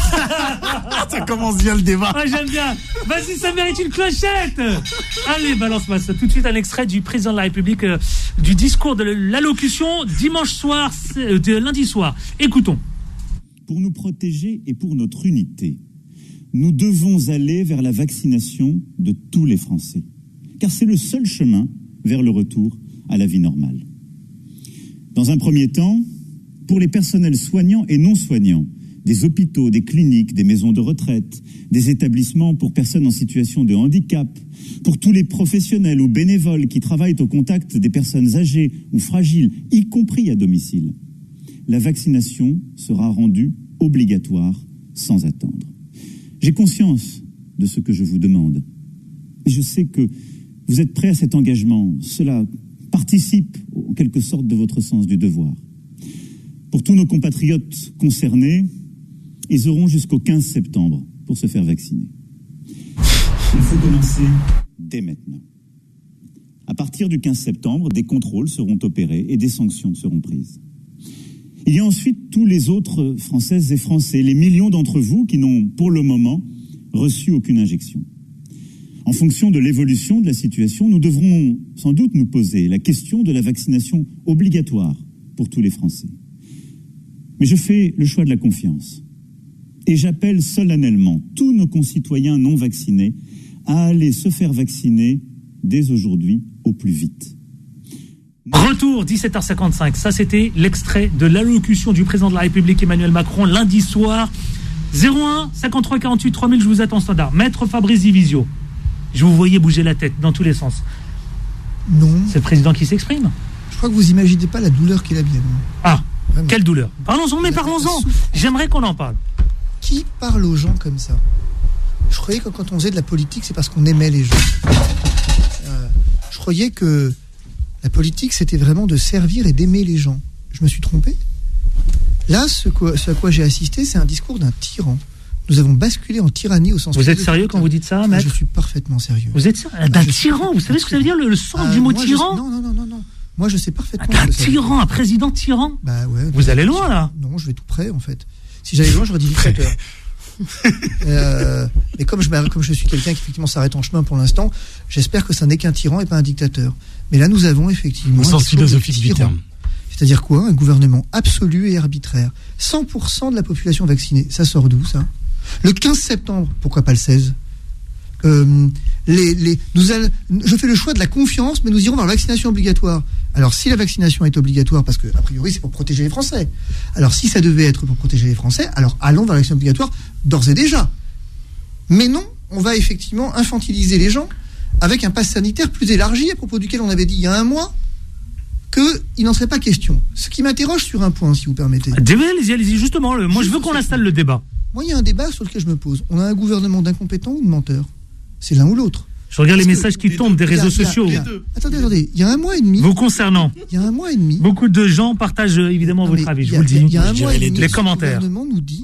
Ça commence bien le débat. Ouais, j'aime bien. Vas-y, ça mérite une clochette. Allez, balance-moi ça. Tout de suite, un extrait du président de la République, euh, du discours de l'allocution dimanche soir, euh, de lundi soir. Écoutons. Pour nous protéger et pour notre unité, nous devons aller vers la vaccination de tous les Français. Car c'est le seul chemin vers le retour à la vie normale. Dans un premier temps, pour les personnels soignants et non soignants, des hôpitaux, des cliniques, des maisons de retraite, des établissements pour personnes en situation de handicap, pour tous les professionnels ou bénévoles qui travaillent au contact des personnes âgées ou fragiles, y compris à domicile, la vaccination sera rendue obligatoire sans attendre. J'ai conscience de ce que je vous demande. Et je sais que vous êtes prêts à cet engagement. Cela participe en quelque sorte de votre sens du devoir. Pour tous nos compatriotes concernés, ils auront jusqu'au quinze septembre pour se faire vacciner. Il faut commencer dès maintenant. À partir du quinze septembre, des contrôles seront opérés et des sanctions seront prises. Il y a ensuite tous les autres Françaises et Français, les millions d'entre vous qui n'ont, pour le moment, reçu aucune injection. En fonction de l'évolution de la situation, nous devrons sans doute nous poser la question de la vaccination obligatoire pour tous les Français. Mais je fais le choix de la confiance. Et j'appelle solennellement tous nos concitoyens non vaccinés à aller se faire vacciner dès aujourd'hui au plus vite. Retour, dix-sept heures cinquante-cinq. Ça, c'était l'extrait de l'allocution du président de la République Emmanuel Macron lundi soir. zéro un cinquante-trois quarante-huit trois mille, je vous attends standard. Maître Fabrice Divisio, je vous voyais bouger la tête dans tous les sens. Non. C'est le président qui s'exprime. Je crois que vous imaginez pas la douleur qu'il a bien. Ah, vraiment. Quelle douleur. Parlons-en, mais parlons-en. J'aimerais qu'on en parle. Qui parle aux gens comme ça? Je croyais que quand on faisait de la politique, c'est parce qu'on aimait les gens. Euh, je croyais que la politique, c'était vraiment de servir et d'aimer les gens. Je me suis trompé. Là, ce, quoi, ce à quoi j'ai assisté, c'est un discours d'un tyran. Nous avons basculé en tyrannie au sens... Vous êtes sérieux quand vous dites ça, maître? Je suis parfaitement sérieux. Vous êtes sérieux? D'un tyran? Vous savez ce que ça veut dire, le, le sens ah, du mot tyran? je... Non, non, non, non, non. Moi, je sais parfaitement... Un tyran, un président tyran? Bah ouais. Vous allez loin, là? Non, je vais tout près, en fait. Si j'allais loin, j'aurais dit dictateur. euh, mais comme je, comme je suis quelqu'un qui effectivement s'arrête en chemin pour l'instant, j'espère que ça n'est qu'un tyran et pas un dictateur. Mais là, nous avons effectivement... Au sens philosophique du terme. C'est-à-dire quoi? Un gouvernement absolu et arbitraire. cent pour cent de la population vaccinée. Ça sort d'où, ça? Le quinze septembre, pourquoi pas le seize? euh, les, les, nous allons, Je fais le choix de la confiance, mais nous irons vers la vaccination obligatoire. Alors, si la vaccination est obligatoire, parce que a priori, c'est pour protéger les Français. Alors, si ça devait être pour protéger les Français, alors allons vers la vaccination obligatoire d'ores et déjà. Mais non, on va effectivement infantiliser les gens avec un pass sanitaire plus élargi, à propos duquel on avait dit il y a un mois qu'il n'en serait pas question. Ce qui m'interroge sur un point, si vous permettez. Allez-y, allez-y, justement. Le, moi, je veux qu'on installe le débat. Moi, il y a un débat sur lequel je me pose. On a un gouvernement d'incompétents ou de menteurs? C'est l'un ou l'autre. Je regarde les messages qui tombent des réseaux sociaux. Attendez, attendez. Il y a un mois et demi. Vous concernant. Il y a un mois et demi. Beaucoup de gens partagent évidemment votre avis. Je vous le dis. Il y a un mois et demi. Les commentaires. Le gouvernement nous dit,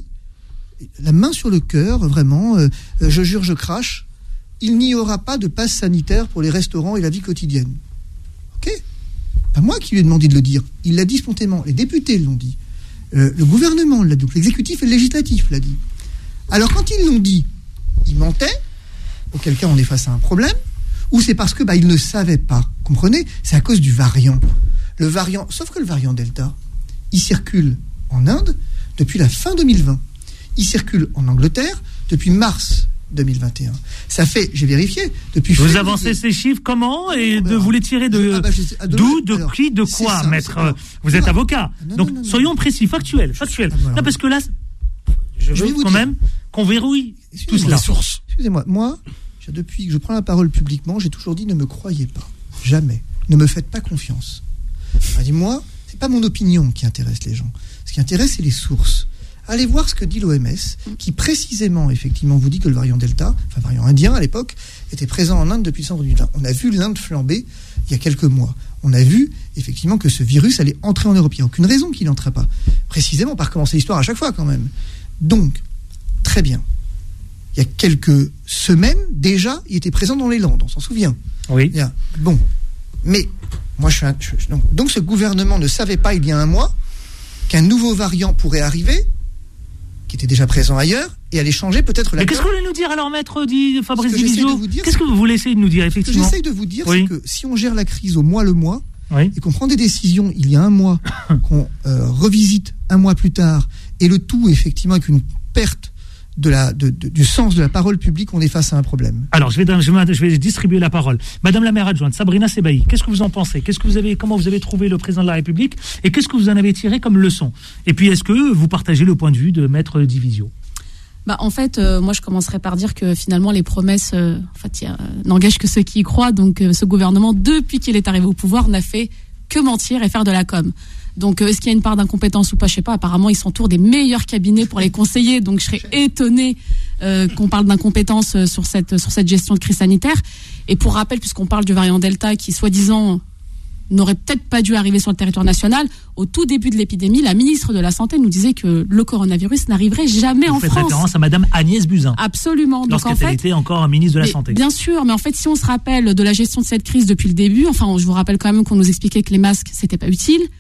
la main sur le cœur, vraiment, euh, je jure, je crache, il n'y aura pas de passe sanitaire pour les restaurants et la vie quotidienne. Ok? Pas moi qui lui ai demandé de le dire. Il l'a dit spontanément. Les députés l'ont dit. Euh, le gouvernement l'a dit. L'exécutif et le législatif l'a dit. Alors quand ils l'ont dit, ils mentaient, auquel cas on est face à un problème, ou c'est parce que bah, ils ne savaient pas. Comprenez? C'est à cause du variant. Le variant, sauf que le variant Delta, il circule en Inde depuis la fin deux mille vingt. Il circule en Angleterre depuis mars deux mille vingt et un. Ça fait, j'ai vérifié, depuis... Vous février. Avancez ces chiffres comment? Et de, vous les tirez de... Ah bah, ah, d'où, de alors, qui, de quoi, ça, maître? Vous êtes avocat. Non, donc, non, non, soyons non. précis, factuels, factuels. Ah, non, parce que là, je, je veux quand dire. même qu'on verrouille tout cela. Sources. Excusez-moi, moi, depuis que je prends la parole publiquement, j'ai toujours dit ne me croyez pas. Jamais. Ne me faites pas confiance. Dis-moi, c'est pas mon opinion qui intéresse les gens. Ce qui intéresse, c'est les sources. Allez voir ce que dit l'O M S, qui précisément, effectivement, vous dit que le variant Delta, enfin variant indien à l'époque, était présent en Inde depuis décembre deux mille vingt. On a vu l'Inde flamber il y a quelques mois. On a vu, effectivement, que ce virus allait entrer en Europe. Il n'y a aucune raison qu'il n'entrait pas. Précisément, par recommencer l'histoire à chaque fois, quand même. Donc, très bien. Il y a quelques semaines, déjà, il était présent dans les Landes, on s'en souvient. Oui. Bien. Bon. Mais, moi, je suis un... Je, donc, donc, ce gouvernement ne savait pas, il y a un mois, qu'un nouveau variant pourrait arriver, qui était déjà présent ailleurs, et allait changer peut-être la... Mais qu'est-ce que vous voulez nous dire alors, maître, dit Fabrice Divisio? Qu'est-ce que vous voulez essayer de nous dire, effectivement? Ce que j'essaye de vous dire, oui. c'est que si on gère la crise au mois le mois, oui. et qu'on prend des décisions il y a un mois, qu'on euh, revisite un mois plus tard, et le tout, effectivement, avec une perte de la, de, de, du sens de la parole publique, on est face à un problème. Alors, je vais, je vais, je vais distribuer la parole. Madame la maire adjointe, Sabrina Sebaï, qu'est-ce que vous en pensez? Qu'est-ce que vous avez, comment vous avez trouvé le président de la République? Et qu'est-ce que vous en avez tiré comme leçon? Et puis, est-ce que vous partagez le point de vue de maître Divisio? Bah, en fait, euh, moi, je commencerai par dire que finalement, les promesses, euh, en fait, euh, n'engagent que ceux qui y croient. Donc, euh, ce gouvernement, depuis qu'il est arrivé au pouvoir, n'a fait que mentir et faire de la com. Donc, euh, est-ce qu'il y a une part d'incompétence ou pas? Je sais pas. Apparemment, ils s'entourent des meilleurs cabinets pour les conseiller. Donc, je serais étonnée euh, qu'on parle d'incompétence sur cette sur cette gestion de crise sanitaire. Et pour rappel, puisqu'on parle du variant Delta, qui soi-disant n'aurait peut-être pas dû arriver sur le territoire national, au tout début de l'épidémie, la ministre de la Santé nous disait que le coronavirus n'arriverait jamais Vous en faites France. Référence à Madame Agnès Buzyn. Absolument. Lorsqu'elle Donc, en fait, était encore un ministre de la Santé. Bien sûr, mais en fait, si on se rappelle de la gestion de cette crise depuis le début, enfin, je vous rappelle quand même qu'on nous expliquait que les masques, c'était pas utile,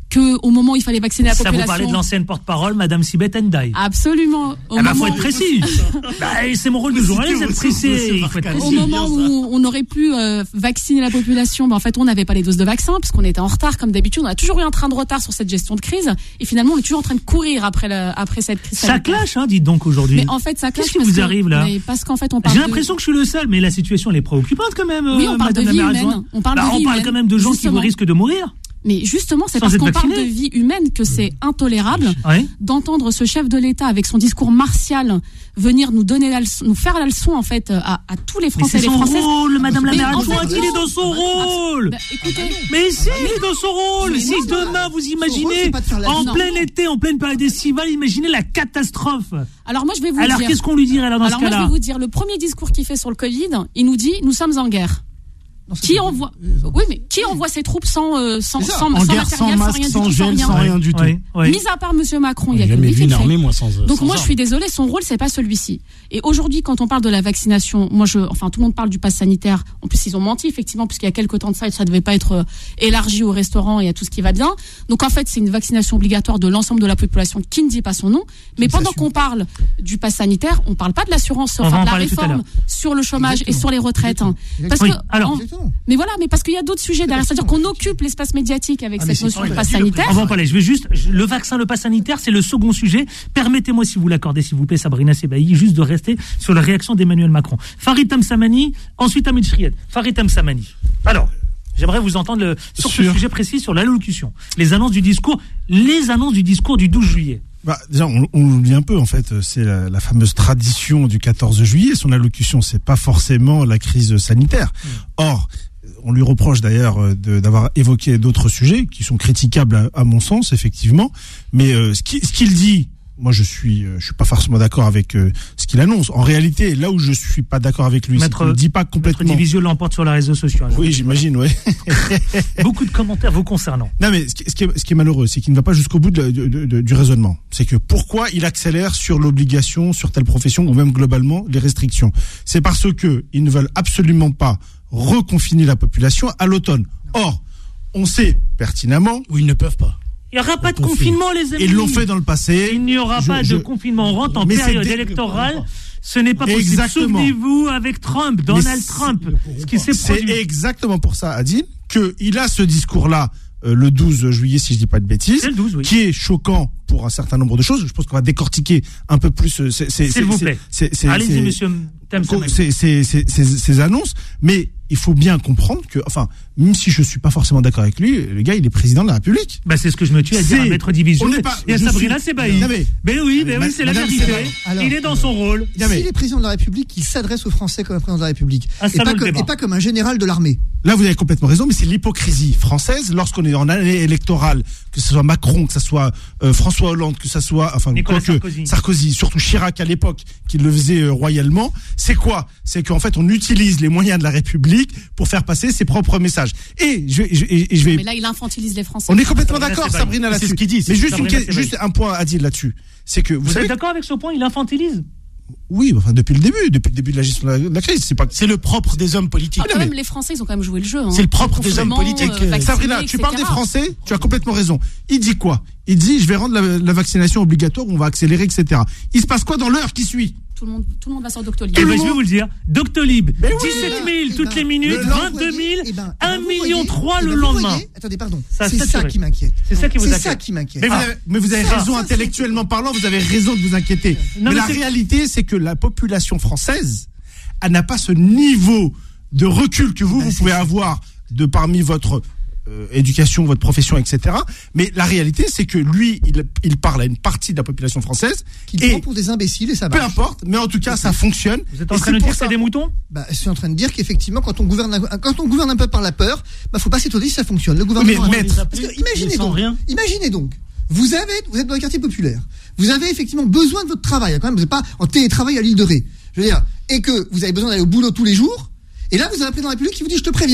que au moment où il fallait vacciner la Ça population. vous parlait de l'ancienne porte-parole, Madame Sibeth Ndiaye. Absolument. Au Ah bah, moment faut être précis. bah, c'est mon rôle de journaliste d'être précis. Il faut être précis. Au moment où on aurait pu euh, vacciner la population, ben en fait, on n'avait pas les doses de vaccin parce qu'on était en retard, comme d'habitude. On a toujours eu un train de retard sur cette gestion de crise, et finalement, on est toujours en train de courir après la, après cette crise. Ça clash, hein, dites donc aujourd'hui. Mais en fait, ça clash. Qu'est-ce qui vous arrive là? Parce qu'en fait, on parle. J'ai l'impression que je suis le seul, mais la situation elle est préoccupante quand même. Oui, on parle Madame de vie la maire humaine. adjointe. On parle bah, de on vie parle humaine. quand même de gens Justement. qui risquent de mourir. Mais justement, c'est Sans parce être qu'on parle vacciné. de vie humaine que c'est intolérable Oui. d'entendre ce chef de l'État avec son discours martial venir nous donner la leçon, nous faire la leçon en fait à, à tous les Mais Français c'est et les son Françaises. rôle, Madame la Mais maire en adjointe, fait, il est non. dans son rôle. Bah, écoutez, Mais si, il est dans son rôle. Mais Si non, demain vous rôle, imaginez, c'est pas de faire la en vie. plein Non. été, en pleine période estivale, imaginez la catastrophe. alors moi je vais vous Alors dire. qu'est-ce qu'on lui dirait là dans Alors ce moi je cas-là? vais vous dire le premier discours qu'il fait sur le Covid, il nous dit nous sommes en guerre. Non, c'est Qui pas- envoie Oui, mais qui envoie ses troupes sans euh, sans C'est ça. sans, En sans guerre, sans matériel, masque, rien sans du tout, sans gel, rien. sans rien du tout. Oui, oui. Mis à part Monsieur Macron, il y a J'ai que jamais lui vu qui le une fait. armée, moi, sans. Donc sans moi je armes. suis désolée, son rôle c'est pas celui-ci. Et aujourd'hui quand on parle de la vaccination, moi je enfin tout le monde parle du pass sanitaire. En plus ils ont menti effectivement puisqu'il y a quelques temps de ça ça devait pas être euh, élargi aux restaurants et à tout ce qui va bien. Donc en fait, c'est une vaccination obligatoire de l'ensemble de la population qui ne dit pas son nom, mais pendant qu'on parle du pass sanitaire, on parle pas de l'assurance On va enfin en de la parler tout à réforme l'heure. sur le chômage Exactement. et sur les retraites hein. Exactement. Parce Oui, que alors. en- Exactement. mais voilà, mais parce qu'il y a d'autres sujets derrière, c'est-à-dire qu'on occupe l'espace médiatique avec Ah, mais cette c'est notion pas de vrai. pass Dis-le, sanitaire. On va en parler. Je vais juste, je- le vaccin, le pass sanitaire, c'est le second sujet. Permettez-moi, si vous l'accordez, s'il vous plaît, Sabrina Sebaï, juste de rester sur la réaction d'Emmanuel Macron. Farid Tamsamani, ensuite Hamid Chriet. Farid Tamsamani. Alors, j'aimerais vous entendre le, sur ce Sur. sujet précis, sur l'allocution. Les annonces du discours, les annonces du discours du douze juillet. Bah, déjà, on, on l'oublie un peu, en fait. C'est la, la fameuse tradition du quatorze juillet. Son allocution, c'est pas forcément la crise sanitaire. Or, on lui reproche d'ailleurs euh, de- d'avoir évoqué d'autres sujets qui sont critiquables à, à mon sens, effectivement. Mais euh, ce qui- ce qu'il dit, moi, je suis, euh, je suis pas forcément d'accord avec euh, ce qu'il annonce. En réalité, là où je suis pas d'accord avec lui, c'est Maître- qu'il ne dit pas Notre complètement. division l'emporte sur les réseaux sociaux. hein. Oui, j'imagine, ouais. Beaucoup de commentaires vous concernant. Non, mais ce qui, ce qui est, ce qui est malheureux, c'est qu'il ne va pas jusqu'au bout de, de- de- de- du raisonnement. C'est que pourquoi il accélère sur l'obligation, sur telle profession, ou même globalement les restrictions. C'est parce que ils ne veulent absolument pas reconfiner la population à l'automne. Or, on sait pertinemment, Ou ils ne peuvent pas. Il n'y aura pas de confine. confinement, les amis. ils l'ont fait dans le passé. Il n'y aura Je- pas je- de confinement. On rentre en Mais c'est période dé- électorale. Ce n'est pas possible. Exactement. Souvenez-vous avec Trump, Donald c'est- Trump, ce qui s'est C'est produit. exactement pour ça, Adil, qu'il a ce discours-là euh, le douze juillet, si je dis pas de bêtises, C'est le douze, oui. qui est choquant pour un certain nombre de choses. Je pense qu'on va décortiquer un peu plus. euh, c'est- c'est- S'il c'est- vous c'est- plaît. c'est- c'est- Allez-y, c'est- monsieur Tamsamani. ces, ces, ces, ces, ces annonces, mais il faut bien comprendre que, enfin, même si je suis pas forcément d'accord avec lui, le gars, il est président de la République. Bah, c'est ce que je me tue à dire à C'est- Maître Division. on n'est pas- Et à je Sabrina suis- Sebaï. Non, mais- Ben oui, ben Ma- oui, c'est la Madame vérité. Sebaï. Alors, Il est dans son rôle. Non, mais- S'il est président de la République, il s'adresse aux Français comme un président de la République. Un Et salon pas, de comme, débat. et pas comme un général de l'armée. Là, vous avez complètement raison, mais c'est l'hypocrisie française lorsqu'on est en année électorale, que ce soit Macron, que ce soit euh, François Hollande, que ce soit, enfin, Nicolas quoique, Sarkozy. Sarkozy, surtout Chirac à l'époque, qui le faisait euh, royalement. C'est quoi? C'est qu'en fait, on utilise les moyens de la République pour faire passer ses propres messages. Et je, vais- je, et- et je vais Mais là, il infantilise les Français. On est complètement Sabrina d'accord, Sebaï. Sabrina, C'est là-dessus. ce qu'il dit, c'est Mais juste, une, Sabrina Sebaï. juste un point à dire là-dessus. C'est que, vous, Vous savez, êtes d'accord avec ce point? Il infantilise. oui, enfin, depuis le début, depuis le début de la gestion de la, de la crise, c'est pas. C'est le propre des hommes politiques. Ah, quand même, les Français, ils ont quand même joué le jeu. Hein. C'est le propre des hommes Confinement, politiques. euh, vaccinés, Sabrina, tu et cetera. parles des Français, tu as complètement raison. Il dit quoi? Il dit, je vais rendre la, la vaccination obligatoire, on va accélérer, et cetera. Il se passe quoi dans l'heure qui suit? Tout le monde, tout le monde va sur Doctolib. Eh ben, je vais vous le dire. Doctolib, Mais oui, dix-sept mille Eh toutes ben, les minutes, le vingt-deux mille, l'envoyer, eh ben, un vous million voyez, trois eh le ben, vous lendemain. voyez, attendez, pardon. Ça, C'est saturé. ça qui m'inquiète. C'est ça qui vous C'est inquiète. ça qui m'inquiète. Mais vous Ah. avez, mais vous avez Ça, raison, ça, intellectuellement parlant, vous avez raison de vous inquiéter. Non, mais, mais la c'est- réalité, c'est que la population française, elle n'a pas ce niveau de recul que vous, Ben, vous c'est pouvez ça. avoir de parmi votre euh, éducation, votre profession, et cetera. Mais la réalité, c'est que lui, il, il parle à une partie de la population française. Qu'il et prend pour des imbéciles et ça peu marche. importe, mais en tout cas, ça fonctionne. Vous êtes en Et train de c'est dire pour que c'est ça- des moutons? Bah, je suis en train de dire qu'effectivement, quand on gouverne, un- quand on gouverne un peu par la peur, bah, faut pas s'étonner si ça fonctionne. Le gouvernement. mais a- maître- Parce que imaginez sans donc, rien. imaginez donc, vous avez, vous êtes dans un quartier populaire, vous avez effectivement besoin de votre travail. Quand même, vous n'êtes pas en télétravail à l'île de Ré. Je veux dire, et que vous avez besoin d'aller au boulot tous les jours. Et là, vous avez un président de la République qui vous dit, je te préviens,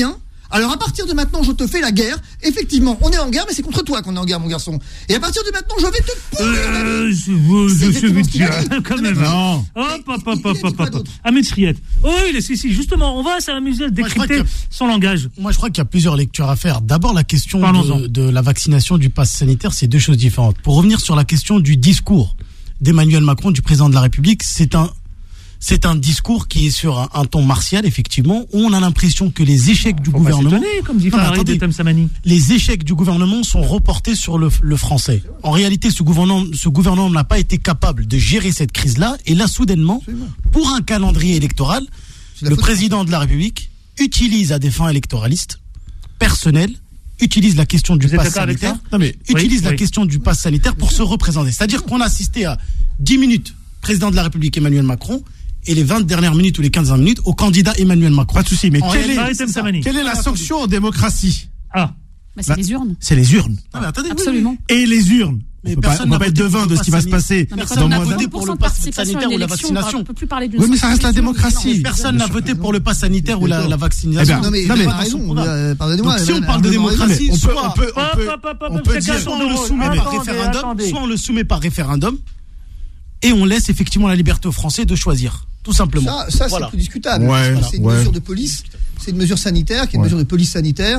Alors à partir de maintenant, je te fais la guerre. Effectivement, on est en guerre, mais c'est contre toi qu'on est en guerre, mon garçon. Et à partir de maintenant, je vais te pourrir. Euh, je vous, je suis vite, quand même. Non. Hop, hop, hop, hop, hop, hop. Ahmed Sriet. Oh, il est, si, si, justement, on va s'amuser à décrypter son langage. Moi, je crois qu'il y a plusieurs lectures à faire. D'abord, la question de, de la vaccination, du pass sanitaire, c'est deux choses différentes. Pour revenir sur la question du discours d'Emmanuel Macron, du président de la République, c'est un, c'est un discours qui est sur un, un ton martial, effectivement, où on a l'impression que les échecs du Faut gouvernement, pas s'étonner, comme dit Non, mais Farid attendez, Temsamani. les échecs du gouvernement sont reportés sur le, le français. En réalité, ce gouvernement, ce gouvernement n'a pas été capable de gérer cette crise-là, et là, soudainement, pour un calendrier électoral, le président de la République utilise à des fins électoralistes, personnelles, utilise la question du Vous êtes pass d'accord avec sanitaire, ça non mais Oui, utilise la oui. question du pass sanitaire pour se représenter. C'est-à-dire qu'on a assisté à dix minutes, président de la République Emmanuel Macron, et les vingt dernières minutes ou les quinze minutes au candidat Emmanuel Macron. Pas de souci, mais En quelle réalité, est, c'est ça. quelle est la sanction en démocratie? Ah, Bah, c'est Bah, les urnes. C'est les urnes. Non, mais attendez, oui, Absolument. Et les urnes. Mais on peut pas, personne on peut n'a pas être voté devin pour de le ce qui va pass se passer Non, mais Personne quand on n'a a voté voté pour pour le de pass participation à sanitaire une ou la élection, on vaccination. ne peut plus parler d'une Oui, mais ça reste la sanction. démocratie. Non, mais Personne n'a voté pour le pass sanitaire ou la, la Eh vaccination. ben, Non, mais non, vous mais- avez raison. euh, Pardonnez-moi. Donc, si on madame, parle de madame, démocratie, on peut, soit- on peut, on Hop, peut, hop, hop, hop, on peut chacun dire, son soit on le rôle. soumet par Attendez, référendum, attendez. soit on le soumet par référendum, et on laisse effectivement la liberté aux Français de choisir, tout simplement. Ça, ça Voilà. c'est plus discutable. Ouais, Parce que c'est une ouais. mesure de police, c'est une mesure sanitaire, qui est une Ouais. mesure de police sanitaire.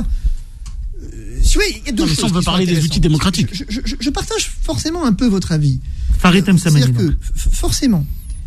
Euh, si, oui, il y a deux Non, mais choses. ça, on veut qui sont parler des intéressantes. outils démocratiques. Je, je- je- je partage forcément un peu votre avis. Farid Temsamani. C'est-à-dire que, f- forcément.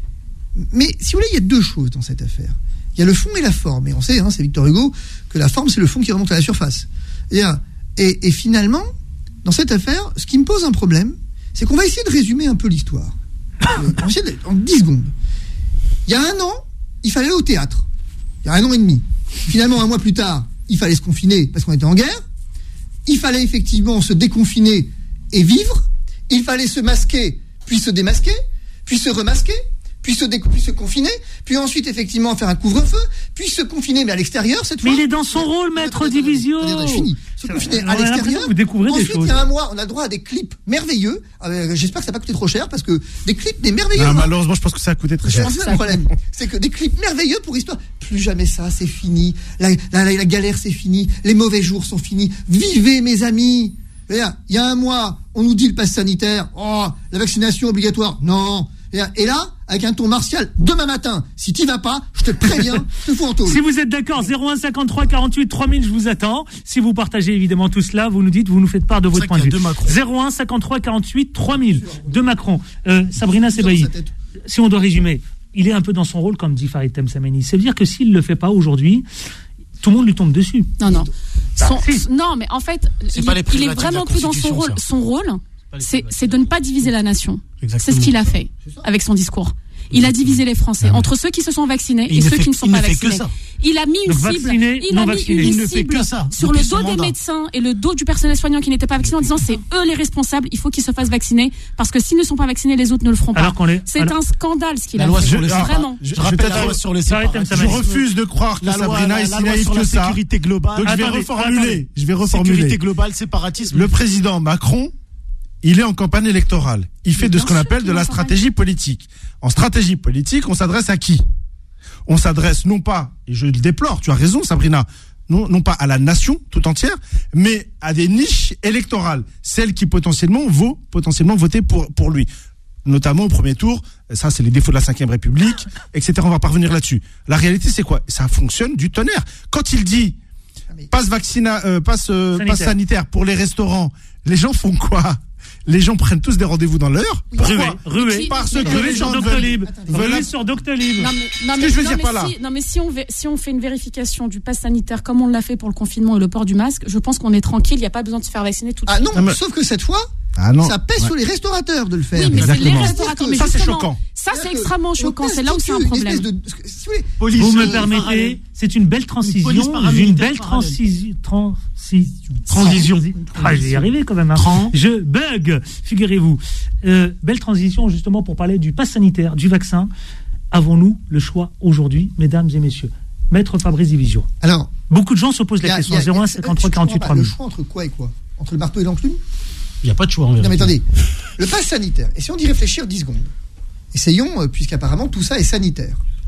Mais si vous voulez, il y a deux choses dans cette affaire. Il y a le fond et la forme. Et on sait, hein, c'est Victor Hugo, que la forme, c'est le fond qui remonte à la surface. Et, et, et finalement, dans cette affaire, ce qui me pose un problème, c'est qu'on va essayer de résumer un peu l'histoire. Euh, on va essayer de- en dix secondes. Il y a un an, il fallait aller au théâtre. Il y a un an et demi. Finalement, un mois plus tard, il fallait se confiner parce qu'on était en guerre. Il fallait effectivement se déconfiner et vivre. Il fallait se masquer, puis se démasquer, puis se remasquer, puis se, dé- puis se confiner, puis ensuite effectivement faire un couvre-feu, puis se confiner mais à l'extérieur cette fois. Mais il est dans son rôle, maître Attendez, attendez, Divisio. attendez, attendez, fini. Se confiner On à a l'impression l'extérieur. que vous découvrez des Ensuite, choses. il y a un mois, on a le droit à des clips merveilleux. Euh, J'espère que ça n'a pas coûté trop cher parce que des clips des merveilleux. Ah, hein. malheureusement, je pense que ça a coûté très cher. C'est ça le problème. C'est que des clips merveilleux pour histoire. Plus jamais ça, c'est fini. La, la, la, la galère, c'est fini. Les mauvais jours sont finis. Vivez, mes amis. Il y a un mois, on nous dit le pass sanitaire. Oh, la vaccination obligatoire. Non. Et là, avec un ton martial, demain matin, si t'y vas pas, je te préviens, je te fous en tôle. Si vous êtes d'accord, zéro un cinquante-trois quarante-huit trois mille, je vous attends. Si vous partagez évidemment tout cela, vous nous dites, vous nous faites part de votre point de vue. zéro un cinquante-trois quarante-huit trois mille de Macron. Euh, Sabrina Sebaï, si on doit résumer, il est un peu dans son rôle, comme dit Farid Temsamani. Ça veut dire que s'il ne le fait pas aujourd'hui, tout le monde lui tombe dessus. Non, non. Bah, Son- si. non, mais en fait, C'est il, pas les il est prérogatives de vraiment la plus dans son Constitution, rôle. ça. Son rôle, c'est c'est de ne pas diviser la nation. C'est Exactement. ce qu'il a fait avec son discours. Il a divisé les Français entre ceux qui se sont vaccinés Et et, il ne ceux fait- qui ne sont il pas ne fait que vaccinés. ça. Il a mis une Donc, cible, vaccinés, il non a mis vaccinés. une Il ne fait cible que ça sur depuis le son dos des mandat. médecins et le dos du personnel soignant qui n'était pas vacciné en disant c'est eux les responsables, il faut qu'ils se fassent vacciner parce que s'ils ne sont pas vaccinés, les autres ne le feront pas. Alors qu'on les- C'est alors- un scandale ce qu'il La a loi fait. sur le Vraiment. Je, Je- rappelle je la t'attends- loi sur le Farid séparatisme. Je Temsamani. refuse de croire que La loi, Sabrina la- est la si loi naïve sur la que ça. sécurité globale. Donc je vais Attendez, reformuler. attendez. Je vais reformuler. Sécurité globale, séparatisme. Le président Macron, il est en campagne électorale. Il fait de bien ce qu'on sûr appelle qu'il de est la en campagne. stratégie politique. En stratégie politique, on s'adresse à qui? On s'adresse non pas, et je le déplore, tu as raison Sabrina, non, non pas à la nation tout entière, mais à des niches électorales, celles qui potentiellement vont potentiellement voter pour, pour lui. Notamment au premier tour, ça c'est les défauts de la cinquième République, et cetera. On va pas revenir là-dessus. La réalité c'est quoi? Ça fonctionne du tonnerre. Quand il dit passe vaccina, euh, passe, euh, Sanitaire. passe sanitaire pour les restaurants, les gens font quoi? Les gens prennent tous des rendez-vous dans l'heure. Rué, Pourquoi? rué. Parce que Rué les sur gens Doctolib. veulent- Rué sur Doctolib. Non mais, non, Ce mais, que je veux non, dire mais par là. si, non mais si on, vé- si on fait une vérification du pass sanitaire comme on l'a fait pour le confinement et le port du masque, je pense qu'on est tranquille, il n'y a pas besoin de se faire vacciner tout de Ah suite. non, Ah, mais- sauf que cette fois, Ah non. ça pèse Ouais. sur les restaurateurs de le faire. Oui, mais c'est les Exactement. restaurateurs. Mais Ça, c'est justement, choquant. Ça, c'est C'est-à-dire extrêmement que choquant. on C'est là où c'est un constitue une problème. espèce de- si vous voulez, Police, Vous me euh, permettez, parallèle. c'est une belle police transition, une paramilitaire belle parallèle. transition, transi, Transition. Ah, je vais y arriver quand même. Hein. Tran. Je bug, figurez-vous. Euh, belle transition justement pour parler du pass sanitaire, du vaccin. Avons-nous le choix aujourd'hui, mesdames et messieurs? Maître Fabrice Division. alors, Beaucoup de gens se posent il y la a- question. il y a- zéro un je cinquante-trois comprends quarante-huit pas, trois le mille. choix entre quoi et quoi? Entre le marteau et l'enclume? Il n'y a pas de choix. en Non mais vérité. attendez, le pass sanitaire, et si on y réfléchir dix secondes, essayons, euh, puisqu'apparemment tout ça est sanitaire.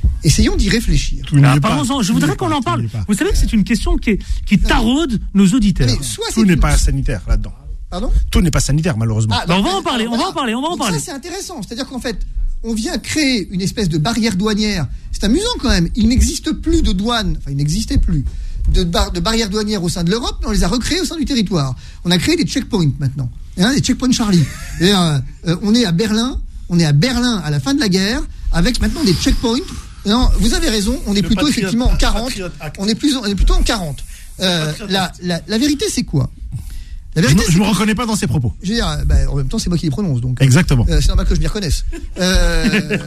Essayons d'y réfléchir. Alors, parlons-en. Je voudrais qu'on en parle. Vous savez que c'est une question qui, est, qui taraude nos auditeurs. Mais tout n'est pas sanitaire là-dedans. Pardon ? Tout n'est pas sanitaire, malheureusement. Ah, ben on va en parler, on va en parler, on va en Donc parler. Ça, c'est intéressant. C'est-à-dire qu'en fait, on vient créer une espèce de barrière douanière. C'est amusant quand même. Il n'existe plus de douane, enfin, il n'existait plus de, bar, de barrières douanières au sein de l'Europe, mais on les a recréées au sein du territoire. On a créé des checkpoints maintenant. Hein, des checkpoints Charlie. Et, euh, euh, on est à Berlin, on est à Berlin à la fin de la guerre, avec maintenant des checkpoints. Non, vous avez raison, on est Le plutôt patriote, effectivement en quarante. patriote acte. On est, plus, on est plutôt en quarante. Euh, la, la, la vérité, c'est quoi ? La vérité, je ne me reconnais pas dans ces propos. Je veux dire, bah, en même temps, c'est moi qui les prononce, donc. Exactement. Euh, c'est normal que je m'y reconnaisse. Euh,